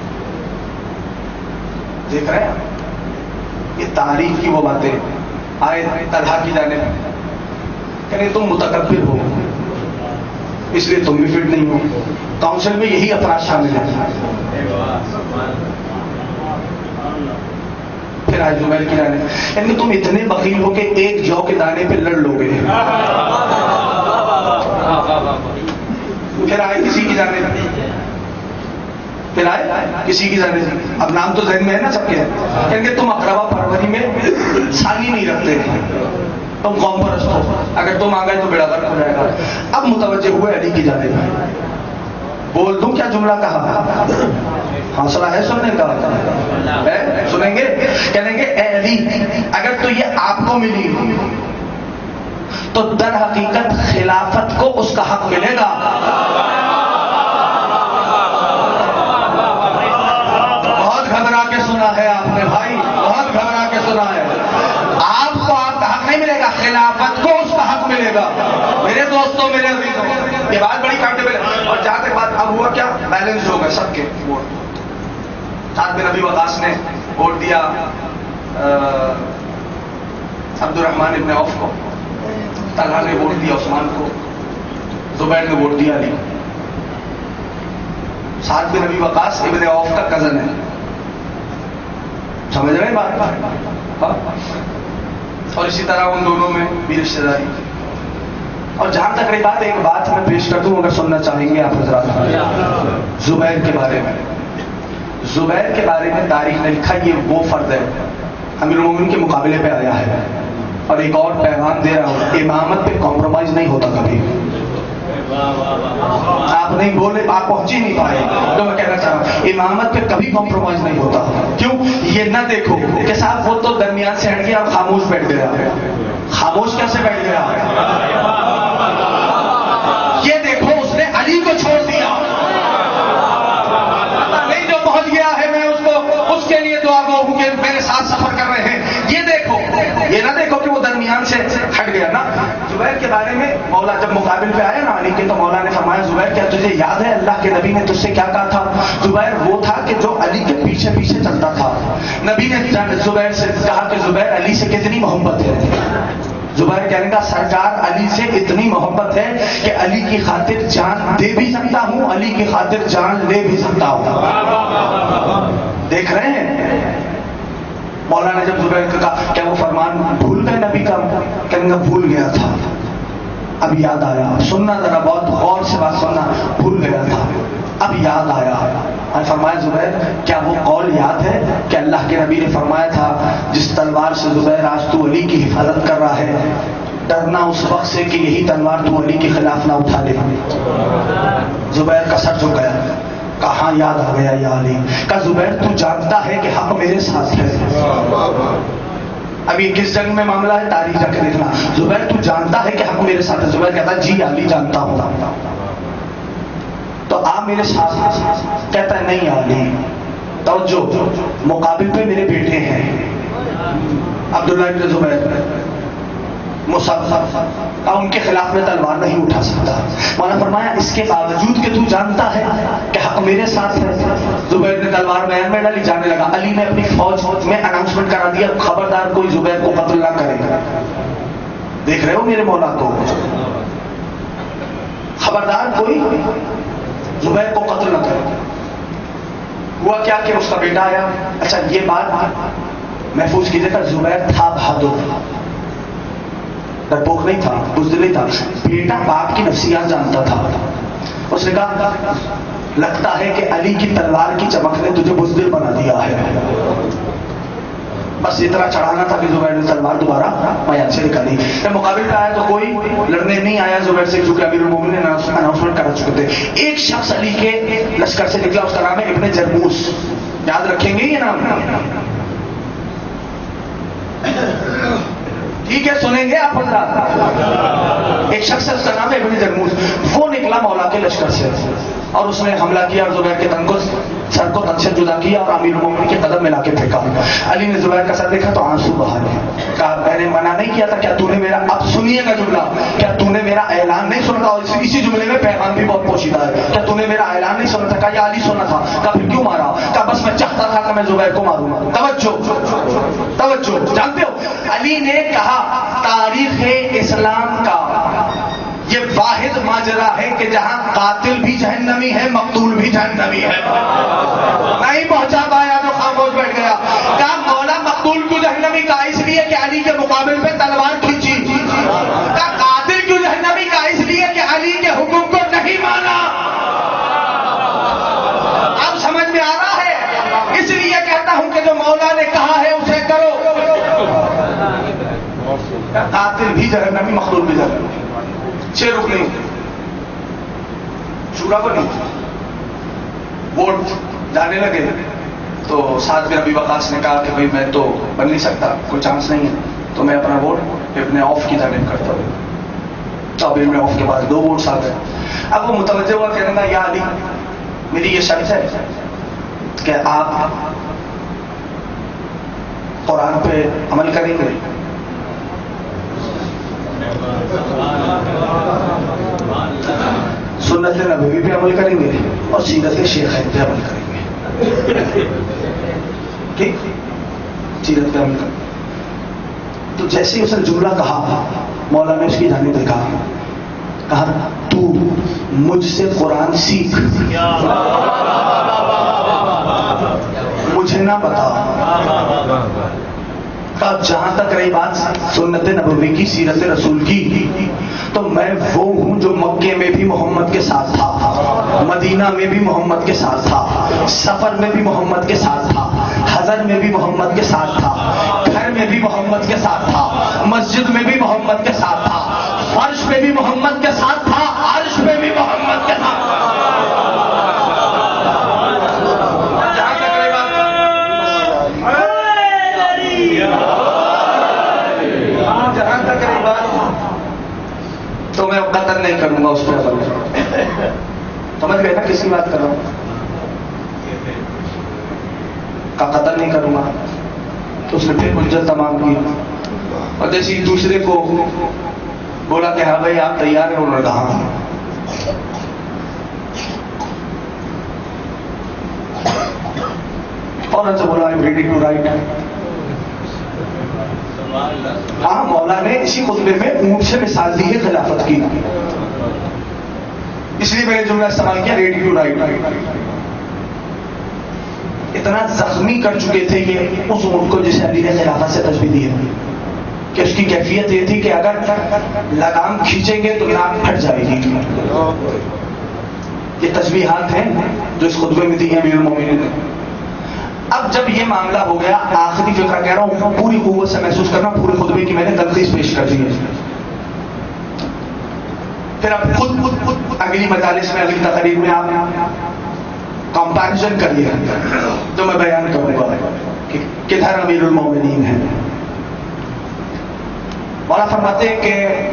دیکھ رہے ہیں یہ تاریخ کی وہ باتیں آئے طلحہ کی جانب، کہ تم متکبر ہو، اس لیے تم بھی فٹ نہیں ہو. کاؤنسل میں یہی افراد شامل ہیں. پھر آئے زبیر کی جانب, یعنی تم اتنے بخیل ہو کہ ایک جو کے دانے پہ لڑ لو گے. پھر آئے کسی کی جانب, پھر آئے کسی کی جانب. اب نام تو ذہن میں ہے نا سب کے, کیونکہ تم اقربا پروری میں ثانی نہیں رکھتے, تم قوم پرست ہو. اگر تم آ گئے تو بیڑا غرق ہو جائے گا. اب متوجہ ہوئے علی کی جانب. بول دوں کیا جملہ کہا؟ حوصلہ ہے سننے کا؟ ہے سنیں گے؟ کہیں گے اے علی, اگر تو یہ آپ کو ملی تو در حقیقت خلافت کو اس کا حق ملے گا. بہت گھبرا کے سنا ہے آپ نے بھائی, بہت گھبرا کے سنا ہے. آپ کو آپ کا حق نہیں ملے گا, خلافت کو اس کا حق ملے گا. میرے دوستوں, میرے عزیزوں, یہ بات بڑی کانٹیبل ہے. اور جہاں تک بات اب ہوا کیا, بیلنس ہو گئے سب کے ووٹ. سعد بن ابی وقاص نے ووٹ دیا عبد الرحمن ابن عوف کو, طلحہ نے ووٹ دیا عثمان کو, زبیر نے ووٹ دیا علی. سعد بن ابی وقاص ابن عوف کا کزن ہے, سمجھ رہے ہیں بات؟ اور اسی طرح ان دونوں میں بھی رشتہ داری. اور جہاں تک رہی بات, ایک بات میں پیش کر دوں اگر سننا چاہیں گے آپ حضرات. زبیر کے بارے میں, زبیر کے بارے میں تاریخ نے لکھا یہ وہ فرد ہے امیر المومنین کے مقابلے پہ آیا ہے. اور ایک اور پیغام دے رہا ہوں, امامت پہ کمپرومائز نہیں ہوتا کبھی. آپ نہیں بولے, آپ پہنچ ہی نہیں پائے تو میں کہنا چاہ رہا ہوں امامت پہ کبھی کمپرومائز نہیں ہوتا. کیوں؟ یہ نہ دیکھو کہ صاحب وہ تو درمیان سے ہٹ گیا اور خاموش بیٹھ گیا. خاموش کیسے بیٹھ گیا؟ یہ دیکھو اس نے علی کو چھوڑ دیا. نہیں جو پہنچ گیا ہے میں اس کو اس کے لیے دعا گو ہوں کہ میرے ساتھ سفر کر رہے ہیں. یہ دیکھو, یہ نہ دیکھو کہ وہ درمیان سے ہٹ گیا نا. زبیر کے بارے میں مولا جب مقابل پہ آیا نا علی کے, تو مولا نے فرمایا زبیر کیا تجھے یاد ہے اللہ کے نبی نے تجھ سے کیا کہا تھا؟ زبیر وہ تھا کہ جو علی کے پیچھے پیچھے چلتا تھا. نبی نے زبیر سے کہا کہ زبیر علی سے کتنی محبت ہے. زبیر کہنے کا سرکار علی سے اتنی محبت ہے کہ علی کی خاطر جان دے بھی سکتا ہوں, علی کی خاطر جان لے بھی سکتا ہوں. دیکھ رہے ہیں مولا نے جب زبیر کو کہا کیا وہ فرمان بھول گئے نبی کا؟ کہنے کا بھول گیا تھا, اب یاد آیا. سننا ذرا بہت غور سے بات سننا. بھول گیا تھا اب یاد آیا. اور فرمایا زبیر کیا وہ قول یاد ہے کہ اللہ کے نبی نے فرمایا تھا جس تلوار سے زبیر آج تو علی کی حفاظت کر رہا ہے, ڈرنا اس وقت سے کہ یہی تلوار تو علی کے خلاف نہ اٹھا لے. زبیر کا سر جھک گیا. کہاں یاد آ گیا یا علی. کہا زبیر تو جانتا ہے کہ حق میرے ساتھ ہے. ابھی کس جنگ میں معاملہ ہے تاریخ جا کے دیکھنا. زبیر تو جانتا ہے کہ حق میرے ساتھ ہے. زبیر کہتا جی علی جانتا ہوں. تو آپ میرے ساتھ. کہتا ہے نہیں علی, توجہ, مقابل پہ میرے بیٹے ہیں عبداللہ ابن زبیر, مصعب, ان کے خلاف میں تلوار نہیں اٹھا سکتا. مولانا فرمایا اس کے باوجود کہ تو جانتا ہے کہ حق میرے ساتھ ہے. زبیر نے تلوار میدان میں ڈالی, جانے لگا. علی نے اپنی فوج میں اناؤنسمنٹ کرا دیا خبردار کوئی زبیر کو قتل نہ کرے. دیکھ رہے ہو میرے مولا کو, خبردار کوئی زبیر کو قتل نہ کرے. ہوا کیا کہ اس کا بیٹا آیا. اچھا یہ بات محفوظ کیجیے گا, زبیر تھا بہادر, ڈرپوک نہیں تھا, بزدل نہیں تھا. بیٹا باپ کی نفسیات جانتا تھا. اس نے کہا لگتا ہے کہ علی کی تلوار کی چمک نے تجھے بزدل بنا دیا ہے. بس اتنا چڑھانا تھا کہ زبیر نے تلوار دوبارہ میدان سے نکالی. جب مقابل پہ آیا تو کوئی لڑنے نہیں آیا زبیر سے, کیونکہ امیر المومنین نے اناؤنسمنٹ کر چکے تھے. ایک شخص علی کے لشکر سے نکلا, اس کا نام ہے ابن جرموس. یاد رکھیں گے یہ نام, ٹھیک ہے سنیں گے آپ حضرات. ایک شخص ہے اس کا نام ہے ابن جرموس. وہ نکلا مولا کے لشکر سے اور اس نے حملہ کیا اور زبیر کے تن کو سر کو تن سے جدا کیا اور امیر المومنین کے قدم میں لا کے پھینکا. علی نے زبیر کا سر دیکھا تو آنسو بہا گئے. کہا میں نے منع نہیں کیا تھا, کیا تو نے میرا, اب سنیے گا جملہ, کیا تو نے میرا اعلان نہیں سنا تھا؟ اور اسی جملے میں پیغام بھی بہت پوشیدہ ہے. کیا تو نے میرا اعلان نہیں سنا تھا؟ کہا یا علی سنا تھا. کہا پھر کیوں مارا؟ کہا بس میں چاہتا تھا کہ میں زبیر کو ماروں. توجہ, جانتے ہو علی نے کہا تاریخ اسلام کا یہ واحد ماجرا ہے کہ جہاں قاتل بھی جہنمی ہے، مقتول بھی جہنمی ہے. نہیں پہنچا پایا تو خاموش بیٹھ گیا. کہا مولا مقتول کیوں جہنمی؟ کہا اس لیے کہ علی کے مقابل پہ تلوار کھینچی. کہا قاتل کیوں جہنمی؟ کہا اس لیے کہ علی کے حکم کو نہیں مانا. اب سمجھ میں آ رہا ہے؟ اس لیے کہتا ہوں کہ جو مولا نے کہا ہے اسے کرو. قاتل بھی جہنمی، مقتول بھی جہنمی. 6 رکن شورا کو نہیں. ووٹ جانے لگے تو ساتھ میں ابی وقاص نے کہا کہ بھائی میں تو بن نہیں سکتا، کوئی چانس نہیں ہے، تو میں اپنا ووٹ ابن عوف کی جانب کرتا ہوں. تو اب ابن عوف کے بعد 2 ووٹس آ گئے. اب وہ متوجہ ہوا کہنے لگا یا علی میری یہ شرط ہے کہ آپ قرآن پہ عمل کریں گے. سنت نبوی پہ عمل کریں گے اور سیرت شیخین پہ عمل کریں گے. ٹھیک، سیرت پہ عمل کریں گے. تو جیسے اس نے جملہ کہا، مولا نے اس کی جانب دیکھا، کہا تو مجھ سے قرآن سیکھ، مجھے نہ بتا. جہاں تک رہی بات سنت نبوی کی، سیرت رسول کی، تو میں وہ ہوں جو مکے میں بھی محمد کے ساتھ تھا، مدینہ میں بھی محمد کے ساتھ تھا، سفر میں بھی محمد کے ساتھ تھا، حضر میں بھی محمد کے ساتھ تھا، گھر میں بھی محمد کے ساتھ تھا، مسجد میں بھی محمد کے ساتھ تھا، فرش میں بھی محمد کے ساتھ تھا، عرش میں بھی محمد کے ساتھ تھا. جہاں تک رہی بات تو میں قتل نہیں کروں گا اس پہ عمل. سمجھ گئے نا کس کی بات کر رہا ہوں؟ کا قتل نہیں کروں گا. تو اس نے پھر حجت تمام کی اور جیسے دوسرے کو بولا کہ ہاں بھائی آپ تیار ہیں، انہوں نے کہا ہاں. فوراً سے بولا I'm ready to write. ہاں مولا نے اسی خطبے میں اونٹ سے مثال دی ہے خلافت کی، اس لیے میں نے جملہ استعمال کیا ریڈی ٹو رائٹ. اتنا زخمی کر چکے تھے یہ اس اونٹ کو جسے علی نے خلافت سے تشبیہ دی ہے کہ اس کی کیفیت یہ تھی کہ اگر لگام کھینچیں گے تو ناک پھٹ جائے گی. یہ تشبیہات ہیں جو اس خطبے میں دی ہیں امیر المومنین نے. اب جب یہ معاملہ ہو گیا، آخری فقرہ کہہ رہا ہوں، پوری قوت سے محسوس کرنا، پورے خطبے کی میں نے تلخیص پیش کر دی ہے. پھر اب خود اگلی مجالس میں، اگلی تقریر میں آپ کمپیریزن کریے تو میں بیان کروں گا کہ کدھر امیر المومنین ہیں. مولا فرماتے ہیں کہ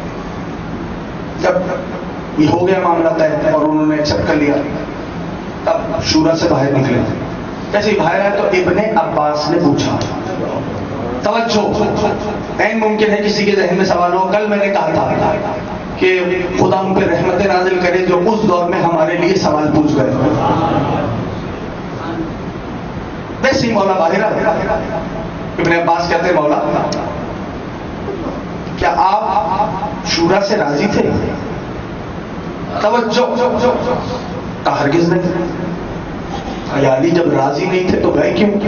جب یہ ہو گیا معاملہ طے اور انہوں نے ایکسپٹ کر لیا، تب شورا سے باہر نکلے. جیسے باہر ہے تو ابن عباس نے پوچھا، توجہ، این ممکن ہے کسی کے ذہن میں سوال ہو، کل میں نے کہا تھا کہ خدا ان پہ رحمت نازل کرے جو اس دور میں ہمارے لیے سوال پوچھ گئے. ویسے ہی مولا باہر آیا. ابن عباس کہتے ہیں مولا کیا آپ شورا سے راضی تھے؟ توجہ، ہرگز نہیں. علی جب راضی نہیں تھے تو گئے کیوں؟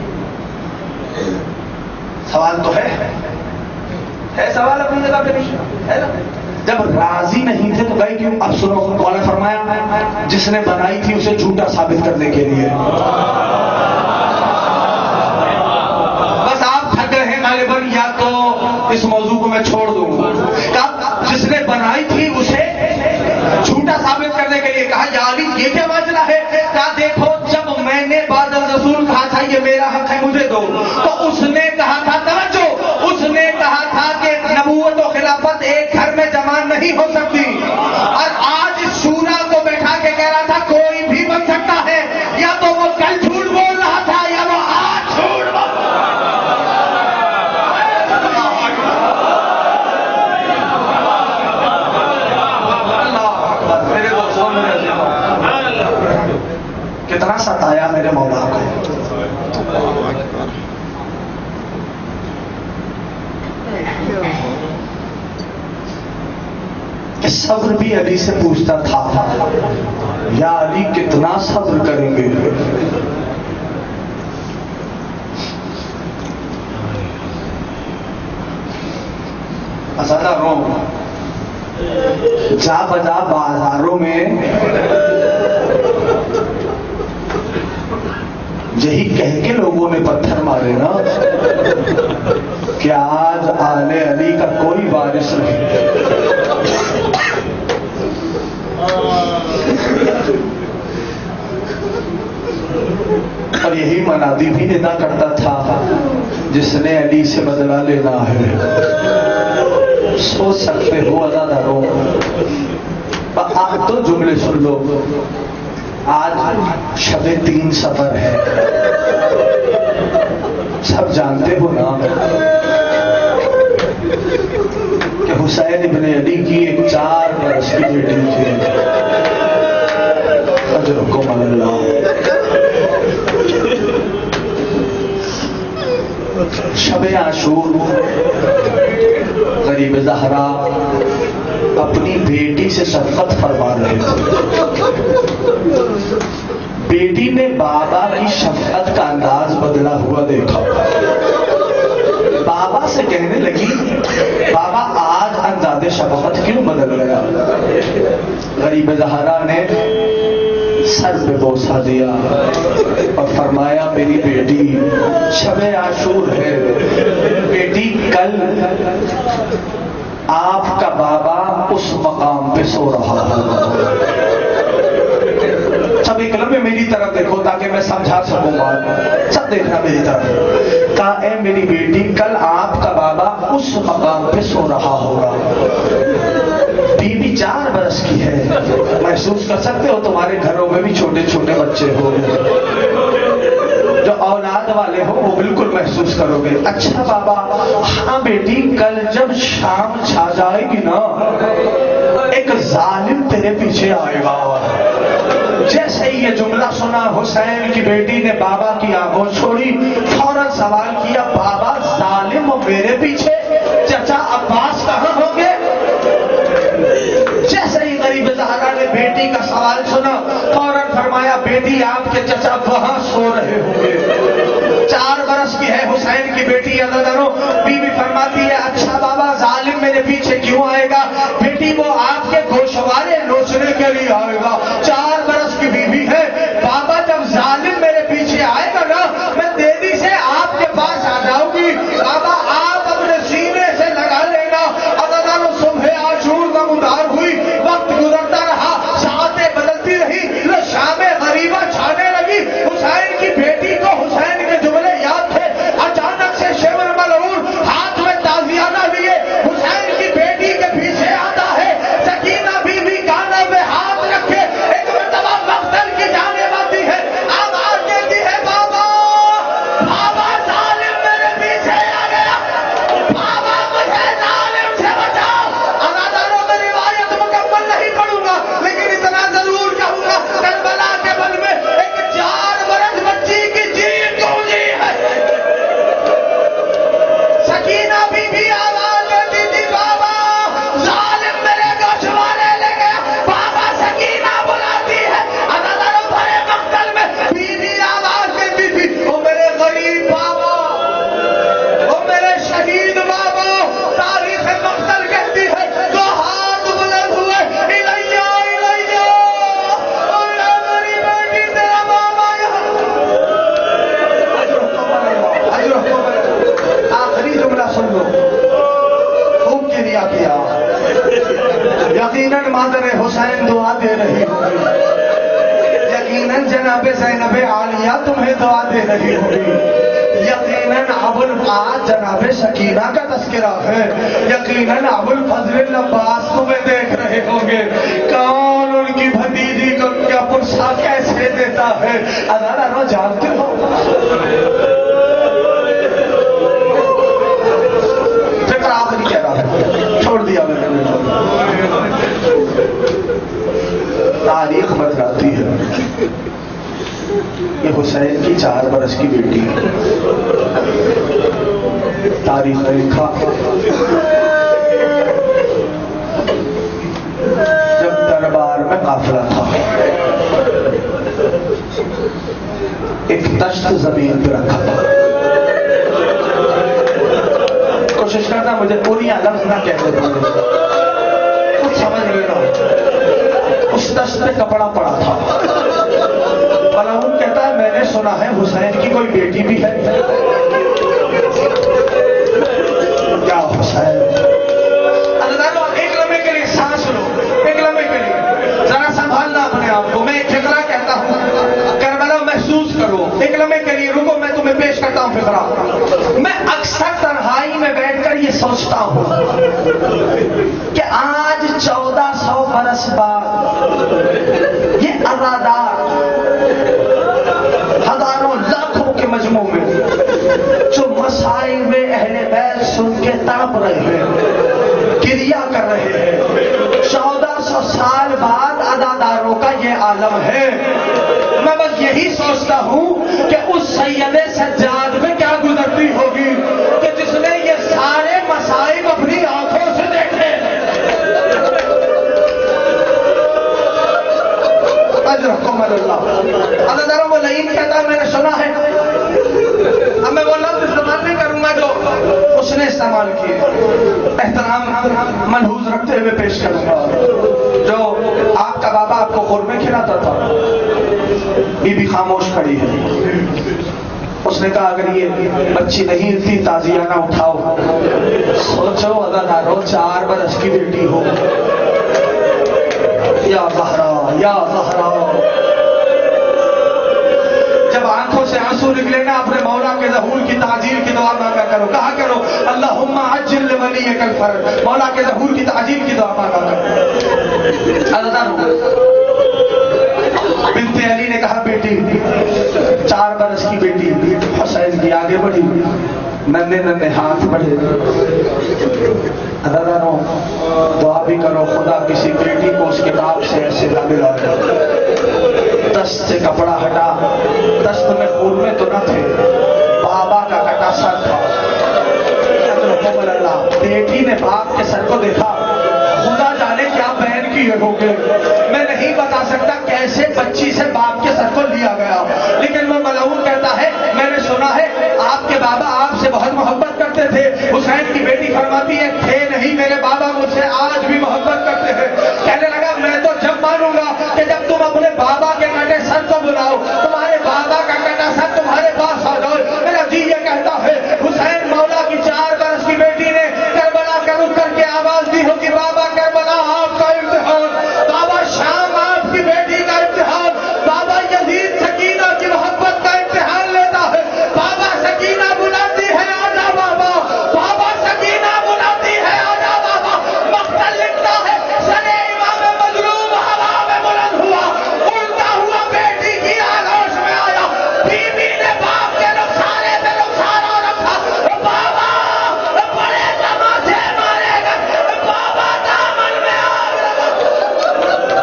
سوال تو ہے سوال اپنی جگہ پہ نہیں ہے نا. جب راضی نہیں تھے تو گئے کیوں؟ اب سنو، مولا نے فرمایا جس نے بنائی تھی اسے جھوٹا ثابت کرنے کے لیے. بس آپ تھک رہے ہیں غالباً، یا تو اس موضوع کو میں چھوڑ دوں. جس نے بنائی تھی اسے جھوٹا ثابت کرنے کے لیے. کہا یا علی یہ کیا ماجرا ہے؟ کہا دیکھو جب میں نے بعد الرسول کہا تھا یہ میرا حق ہے مجھے دو، تو اس نے کہا تھا، توجہ، اس نے کہا تھا کہ نبوت و خلافت ایک گھر میں جمع نہیں ہو سکتی. اور آج اس شورا کو بیٹھا کے کہہ رہا تھا کوئی بھی بن سکتا ہے. یا تو وہ کل جھوٹ بول رہا تھا یا وہ آج جھوٹ بول رہا تھا. کتنا ستایا میرے مولا کو. صبر بھی علی سے پوچھتا تھا، یا علی کتنا صبر کریں گے؟ ازاداروں، جا بجا بازاروں میں یہی کہہ کے لوگوں نے پتھر مارے نا کہ آج آل علی کا کوئی وارث نہیں۔ اور یہی منادی بھی ندا کرتا تھا، جس نے علی سے بدلہ لینا ہے۔ سوچ سکتے ہو عزاداروں، آپ تو جملے سن لو۔ آج شب 3 سفر ہے، سب جانتے ہو نا کہ حسین ابن علی کی ایک 4 برس کی بیٹی تھی، اجرکم اللہ۔ شب عاشور غریب زہرا اپنی بیٹی سے شفقت فرما رہے تھے۔ بیٹی نے بابا کی شفقت کا انداز بدلا ہوا دیکھا، بابا سے کہنے لگی، بابا آج انداز شفقت کیوں بدل گیا؟ غریب زہرا نے سر پہ بوسہ دیا اور فرمایا، میری بیٹی شب عاشور ہے بیٹی، کل آپ کا بابا اس مقام پہ سو رہا ہے۔ سب ایک لمحے میری طرف دیکھو تاکہ میں سمجھا سکوں بات، سب دیکھنا میری طرف۔ کہا، اے میری بیٹی، کل آپ کا بابا اس مقام پہ سو رہا ہوگا۔ بیوی 4 برس کی ہے، محسوس کر سکتے ہو تمہارے گھروں میں بھی چھوٹے چھوٹے بچے ہو، جو اولاد والے ہو وہ بالکل محسوس کرو گے۔ اچھا بابا، ہاں بیٹی، کل جب شام چھا جائے گی نا، ایک ظالم تیرے پیچھے آئے گا۔ جیسے ہی یہ جملہ سنا، حسین کی بیٹی نے بابا کی آنکھوں چھوڑی، فوراً سوال کیا، بابا ظالم میرے پیچھے، چچا عباس کہاں ہوں گے؟ جیسے ہی غریب زہرا نے بیٹی کا سوال سنا، فوراً فرمایا، بیٹی آپ کے چچا وہاں سو رہے ہوں گے۔ 4 برس کی ہے حسین کی بیٹی، عزاداروں، بیوی فرماتی ہے، اچھا بابا ظالم میرے پیچھے کیوں آئے گا؟ بیٹی وہ آپ کے گوشوارے نوچنے کے لیے آئے گا۔ 4 برس کی بیوی ہے، بابا جب ظالم میرے پیچھے آئے گا نا، میں تیزی سے آپ کے پاس آ جاؤں گی، بابا آپ اپنے سینے سے لگا لینا۔ عزاداروں، صبح عاشور نمودار ہوئی، وقت گزرتا رہا، ساعتیں بدلتی رہی، شام غریبہ چھانے لگی۔ حسین کی بیٹی کو حسین کے جملے یاد تھے، اچانک سے شیور ملعون ہاتھ میں تازیانہ لیے حسین کی بیٹی کے پیچھے آتا ہے۔ سکینہ بی بی کانوں میں ہاتھ رکھے ایک مرتبہ مقتل کی جانب آتی ہے، آواز دیتی ہے، بابا بابا ظالم میرے پیچھے آ گیا، بابا مجھے ظالم سے بچاؤ۔ عزاداروں، میں روایت مکمل نہیں پڑھوں گا، لیکن اتنا ضرور کہوں گا، کربلا کے بل میں ایک 4 برس بچی کی جیت گونجی ہے۔ سکینہ بی بی آواز دیتی تھی، بابا ظالم میرے گوشوارے لے گیا، بابا سکینہ بلاتی ہے۔ عزاداروں، بھرے مقتل میں بی بی آواز دیتی تھی، او میرے غریب بابا، او میرے شہید بابا۔ تاریخ مقتل کہتی ہے، تو ہاتھ بلند ہوئے، الیہ الیہ، او میری بیٹی تیرا بابا یہاں۔ آخری جملہ سن لو، خوب کریا کیا، یقیناً مادر حسین دعا دے رہی ہوگی، یقیناً جناب زینب عالیہ تمہیں دعا دے رہی ہوگی، یقیناً ابوالفضل جناب سکینہ کا تذکرہ ہے، یقیناً ابوالفضل العباس تمہیں دیکھ رہے ہوں گے، کون ان کی بھتیجی کو کیا پرسا کیسے دیتا ہے؟ عزاداروں، جانتے ہو فکر آپ نہیں کہہ رہا ہے، چھوڑ دیا میں نے۔ تاریخ بتلاتی ہے، یہ حسین کی 4 برس کی بیٹی ہے۔ تاریخ نے لکھا، قافلہ تھا، ایک دشت زمین پہ رکھا تھا. کوشش کرنا مجھے پوریا لفظ نہ کہتے تھے، کچھ سمجھ لینا. اس دشت پہ کپڑا پڑا تھا. بلاؤن کہتا ہے میں نے سنا ہے حسین کی کوئی بیٹی بھی ہے. کیا حسین؟ اللہ ایک لمحے کے لیے سانس لو، ایک لمحے کے لیے ذرا سنبھالنا اپنے آپ کو. میں ایک فقرہ کہتا ہوں، کربلا محسوس کرو. ایک لمحے کے لیے رکو، میں تمہیں پیش کرتا ہوں فقرہ. میں اکثر تنہائی میں بیٹھ کر یہ سوچتا ہوں کہ آج 1400 برس بعد یہ ازادار ہزاروں لاکھوں کے مجموع میں جو مصائب اہل بیت سن کے تڑپ رہے ہیں، گریہ کر رہے ہیں، 1400 سال بعد ازاداروں کا یہ عالم ہے. میں بس یہی سوچتا ہوں کہ اس سید سجاد میں کیا گزرتی ہوگی کہ جس نے یہ سارے مصائب اپنی آنکھوں سے دیکھے. اجرکم اللہ. ازاداروں کو لئیم کہتا ہے، میں نے سنا ہے. اب میں وہ لفظ استعمال نہیں کروں گا جو اس نے استعمال کیے. احترام ملحوظ رکھتے ہوئے پیش کروں گا. جو آپ کا بابا آپ کو قرمے کھلاتا تھا، بی بی خاموش کھڑی ہے. اس نے کہا اگر یہ بچی نہیں تھی تازیہ نہ اٹھاؤ. سوچو ازادارو 4 برس کی بیٹی ہو. یا زہرا یا زہرا. جب آنکھوں سے آنسو نکلے نا اپنے مولا کے ظہور کی تعجیل کی دعا مانگا کرو. کہا کرو اللہم عجل لولیک الفرج. مولا کے ظہور کی تعجیل کی دعا مانگا کرو. ازادارو بنت علی نے کہا بیٹی 4 برس کی بیٹی حسین کی آگے بڑھی، ننھے ننھے ہاتھ بڑھے. ازاداروں دعا بھی کرو خدا کسی بیٹی کو اس کتاب سے ایسے نہ ملا دے. دست سے کپڑا ہٹا. دست میں خون میں تو نہ تھے، بابا کا کٹا سر تھا. بیٹی نے باپ کے سر کو دیکھا. خدا جانے کیا بہن کیے ہوں گے. میں نہیں بتا سکتا کیسے بچی سے باپ کے سر کو لیا گیا، لیکن وہ ملعون کہتا ہے میں نے سنا ہے آپ کے بابا آپ سے بہت محبت کرتے تھے. حسین کی بیٹی فرماتی ہے تھے نہیں، میرے بابا مجھ سے آج بھی محبت کرتے ہیں. کہنے لگا میں تو جب مانوں گا کہ جب تم اپنے بابا کے کٹے سر کو بلاؤ، تمہارے بابا کا کٹا سر تمہارے پاس آ جائے. میرا جی یہ کہتا ہے حسین مولا کی 4 برس کی بیٹی نے کربلا کا رخ کر کے آواز دی ہوگی بابا کربلا آپ کا امتحان، بابا شام آپ کی بیٹی کا امتحان، بابا یزید سکینہ کی محبت کا امتحان لیتا ہے. بابا سکینہ بلاتی ہے آجا بابا، بابا سکینہ بلاتی ہے آجا بابا. مقتل لکھتا ہے سر امام مظلوم ہوا میں بلند ہوا، اڑتا ہوا بیٹی کی آغوش میں آیا. بیوی نے باپ کے رخسارے پہ رخسارا رکھا. بابا بڑے تماچے مارے گا، بابا دامن میں آگ لگا.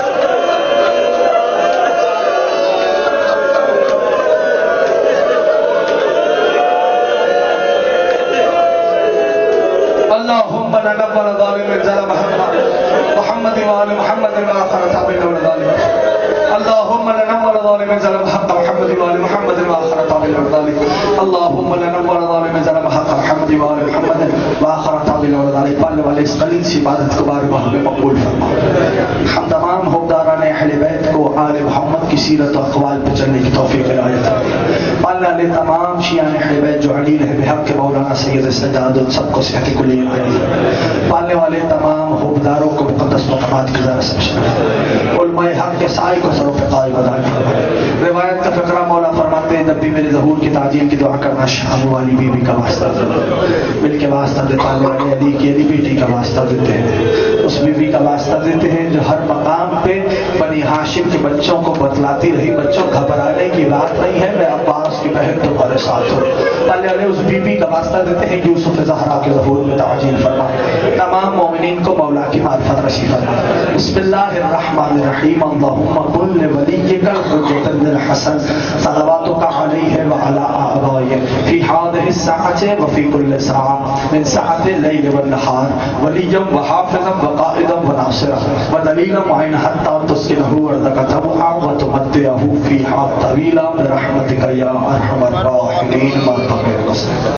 اللهم ننبر ظالم زل محمد محمد وآل محمد وآخر تابعين ولذلك. اللهم ننبر ظالم زل محمد محمد وآل محمد وآخر تابعين ولذلك. اللهم ننبر ظالم زل محمد محمد وآل محمد وآخر تابعين ولذلك. پالنے والے اس قلیل سی عبادت کو بار بار میں مقبول فرما. ہم تمام حکمران اہل بیت کو آل محمد کی سیرت و اقوال پر چلنے کی توفیق عنایت فرما. پالنے والے تمام شیعان اہل بیت جو علی ہے بحق کے مولانا سید سجاد سب کو صحت کلی عنایت فرما. پالنے والے تمام حکمداروں کو مقدس مقامات کی ذرا سمجھنا. علماء حق کے سائے کو سروں پہ قائم ادا فرما. روایت کا فقرہ مولا فرماتے ہیں جب بھی میرے ظہور کی تعجیل کی دعا کرنا شام والی بیوی کا واسطہ مل کے واسطہ دیتے ہیں. علی کی علی بیٹی کا واسطہ دیتے ہیں، اس بیوی کا واسطہ دیتے ہیں جو ہر مقام پہ بنی ہاشم کے بچوں کو بتلاتی رہی بچوں گھبرانے کی بات نہیں ہے، میں عباس کی بہن تمہارے ساتھ ہوں. پہلے اس بیوی کا واسطہ دیتے ہیں کہ یوسف زہرا کے ظہور میں تعجیل فرما. تمام مومنین کو مولا کی معرفت نصیب فرما. بسم اللہ الرحمن الرحیم. اللہم کن لولیک الحجۃ بن الحسن صلواتک علیہ وعلی آبائہ فی ہذہ الساعۃ وفی کل ساعۃ من ساعۃ اللیل والنہار ولیا وحافظا قائدا وناصرا ودليلا معينا حتى تسكنه أرضك طوعا وتمتعه فيها طويلا برحمتك يا أرحم الراحمين. ما بقي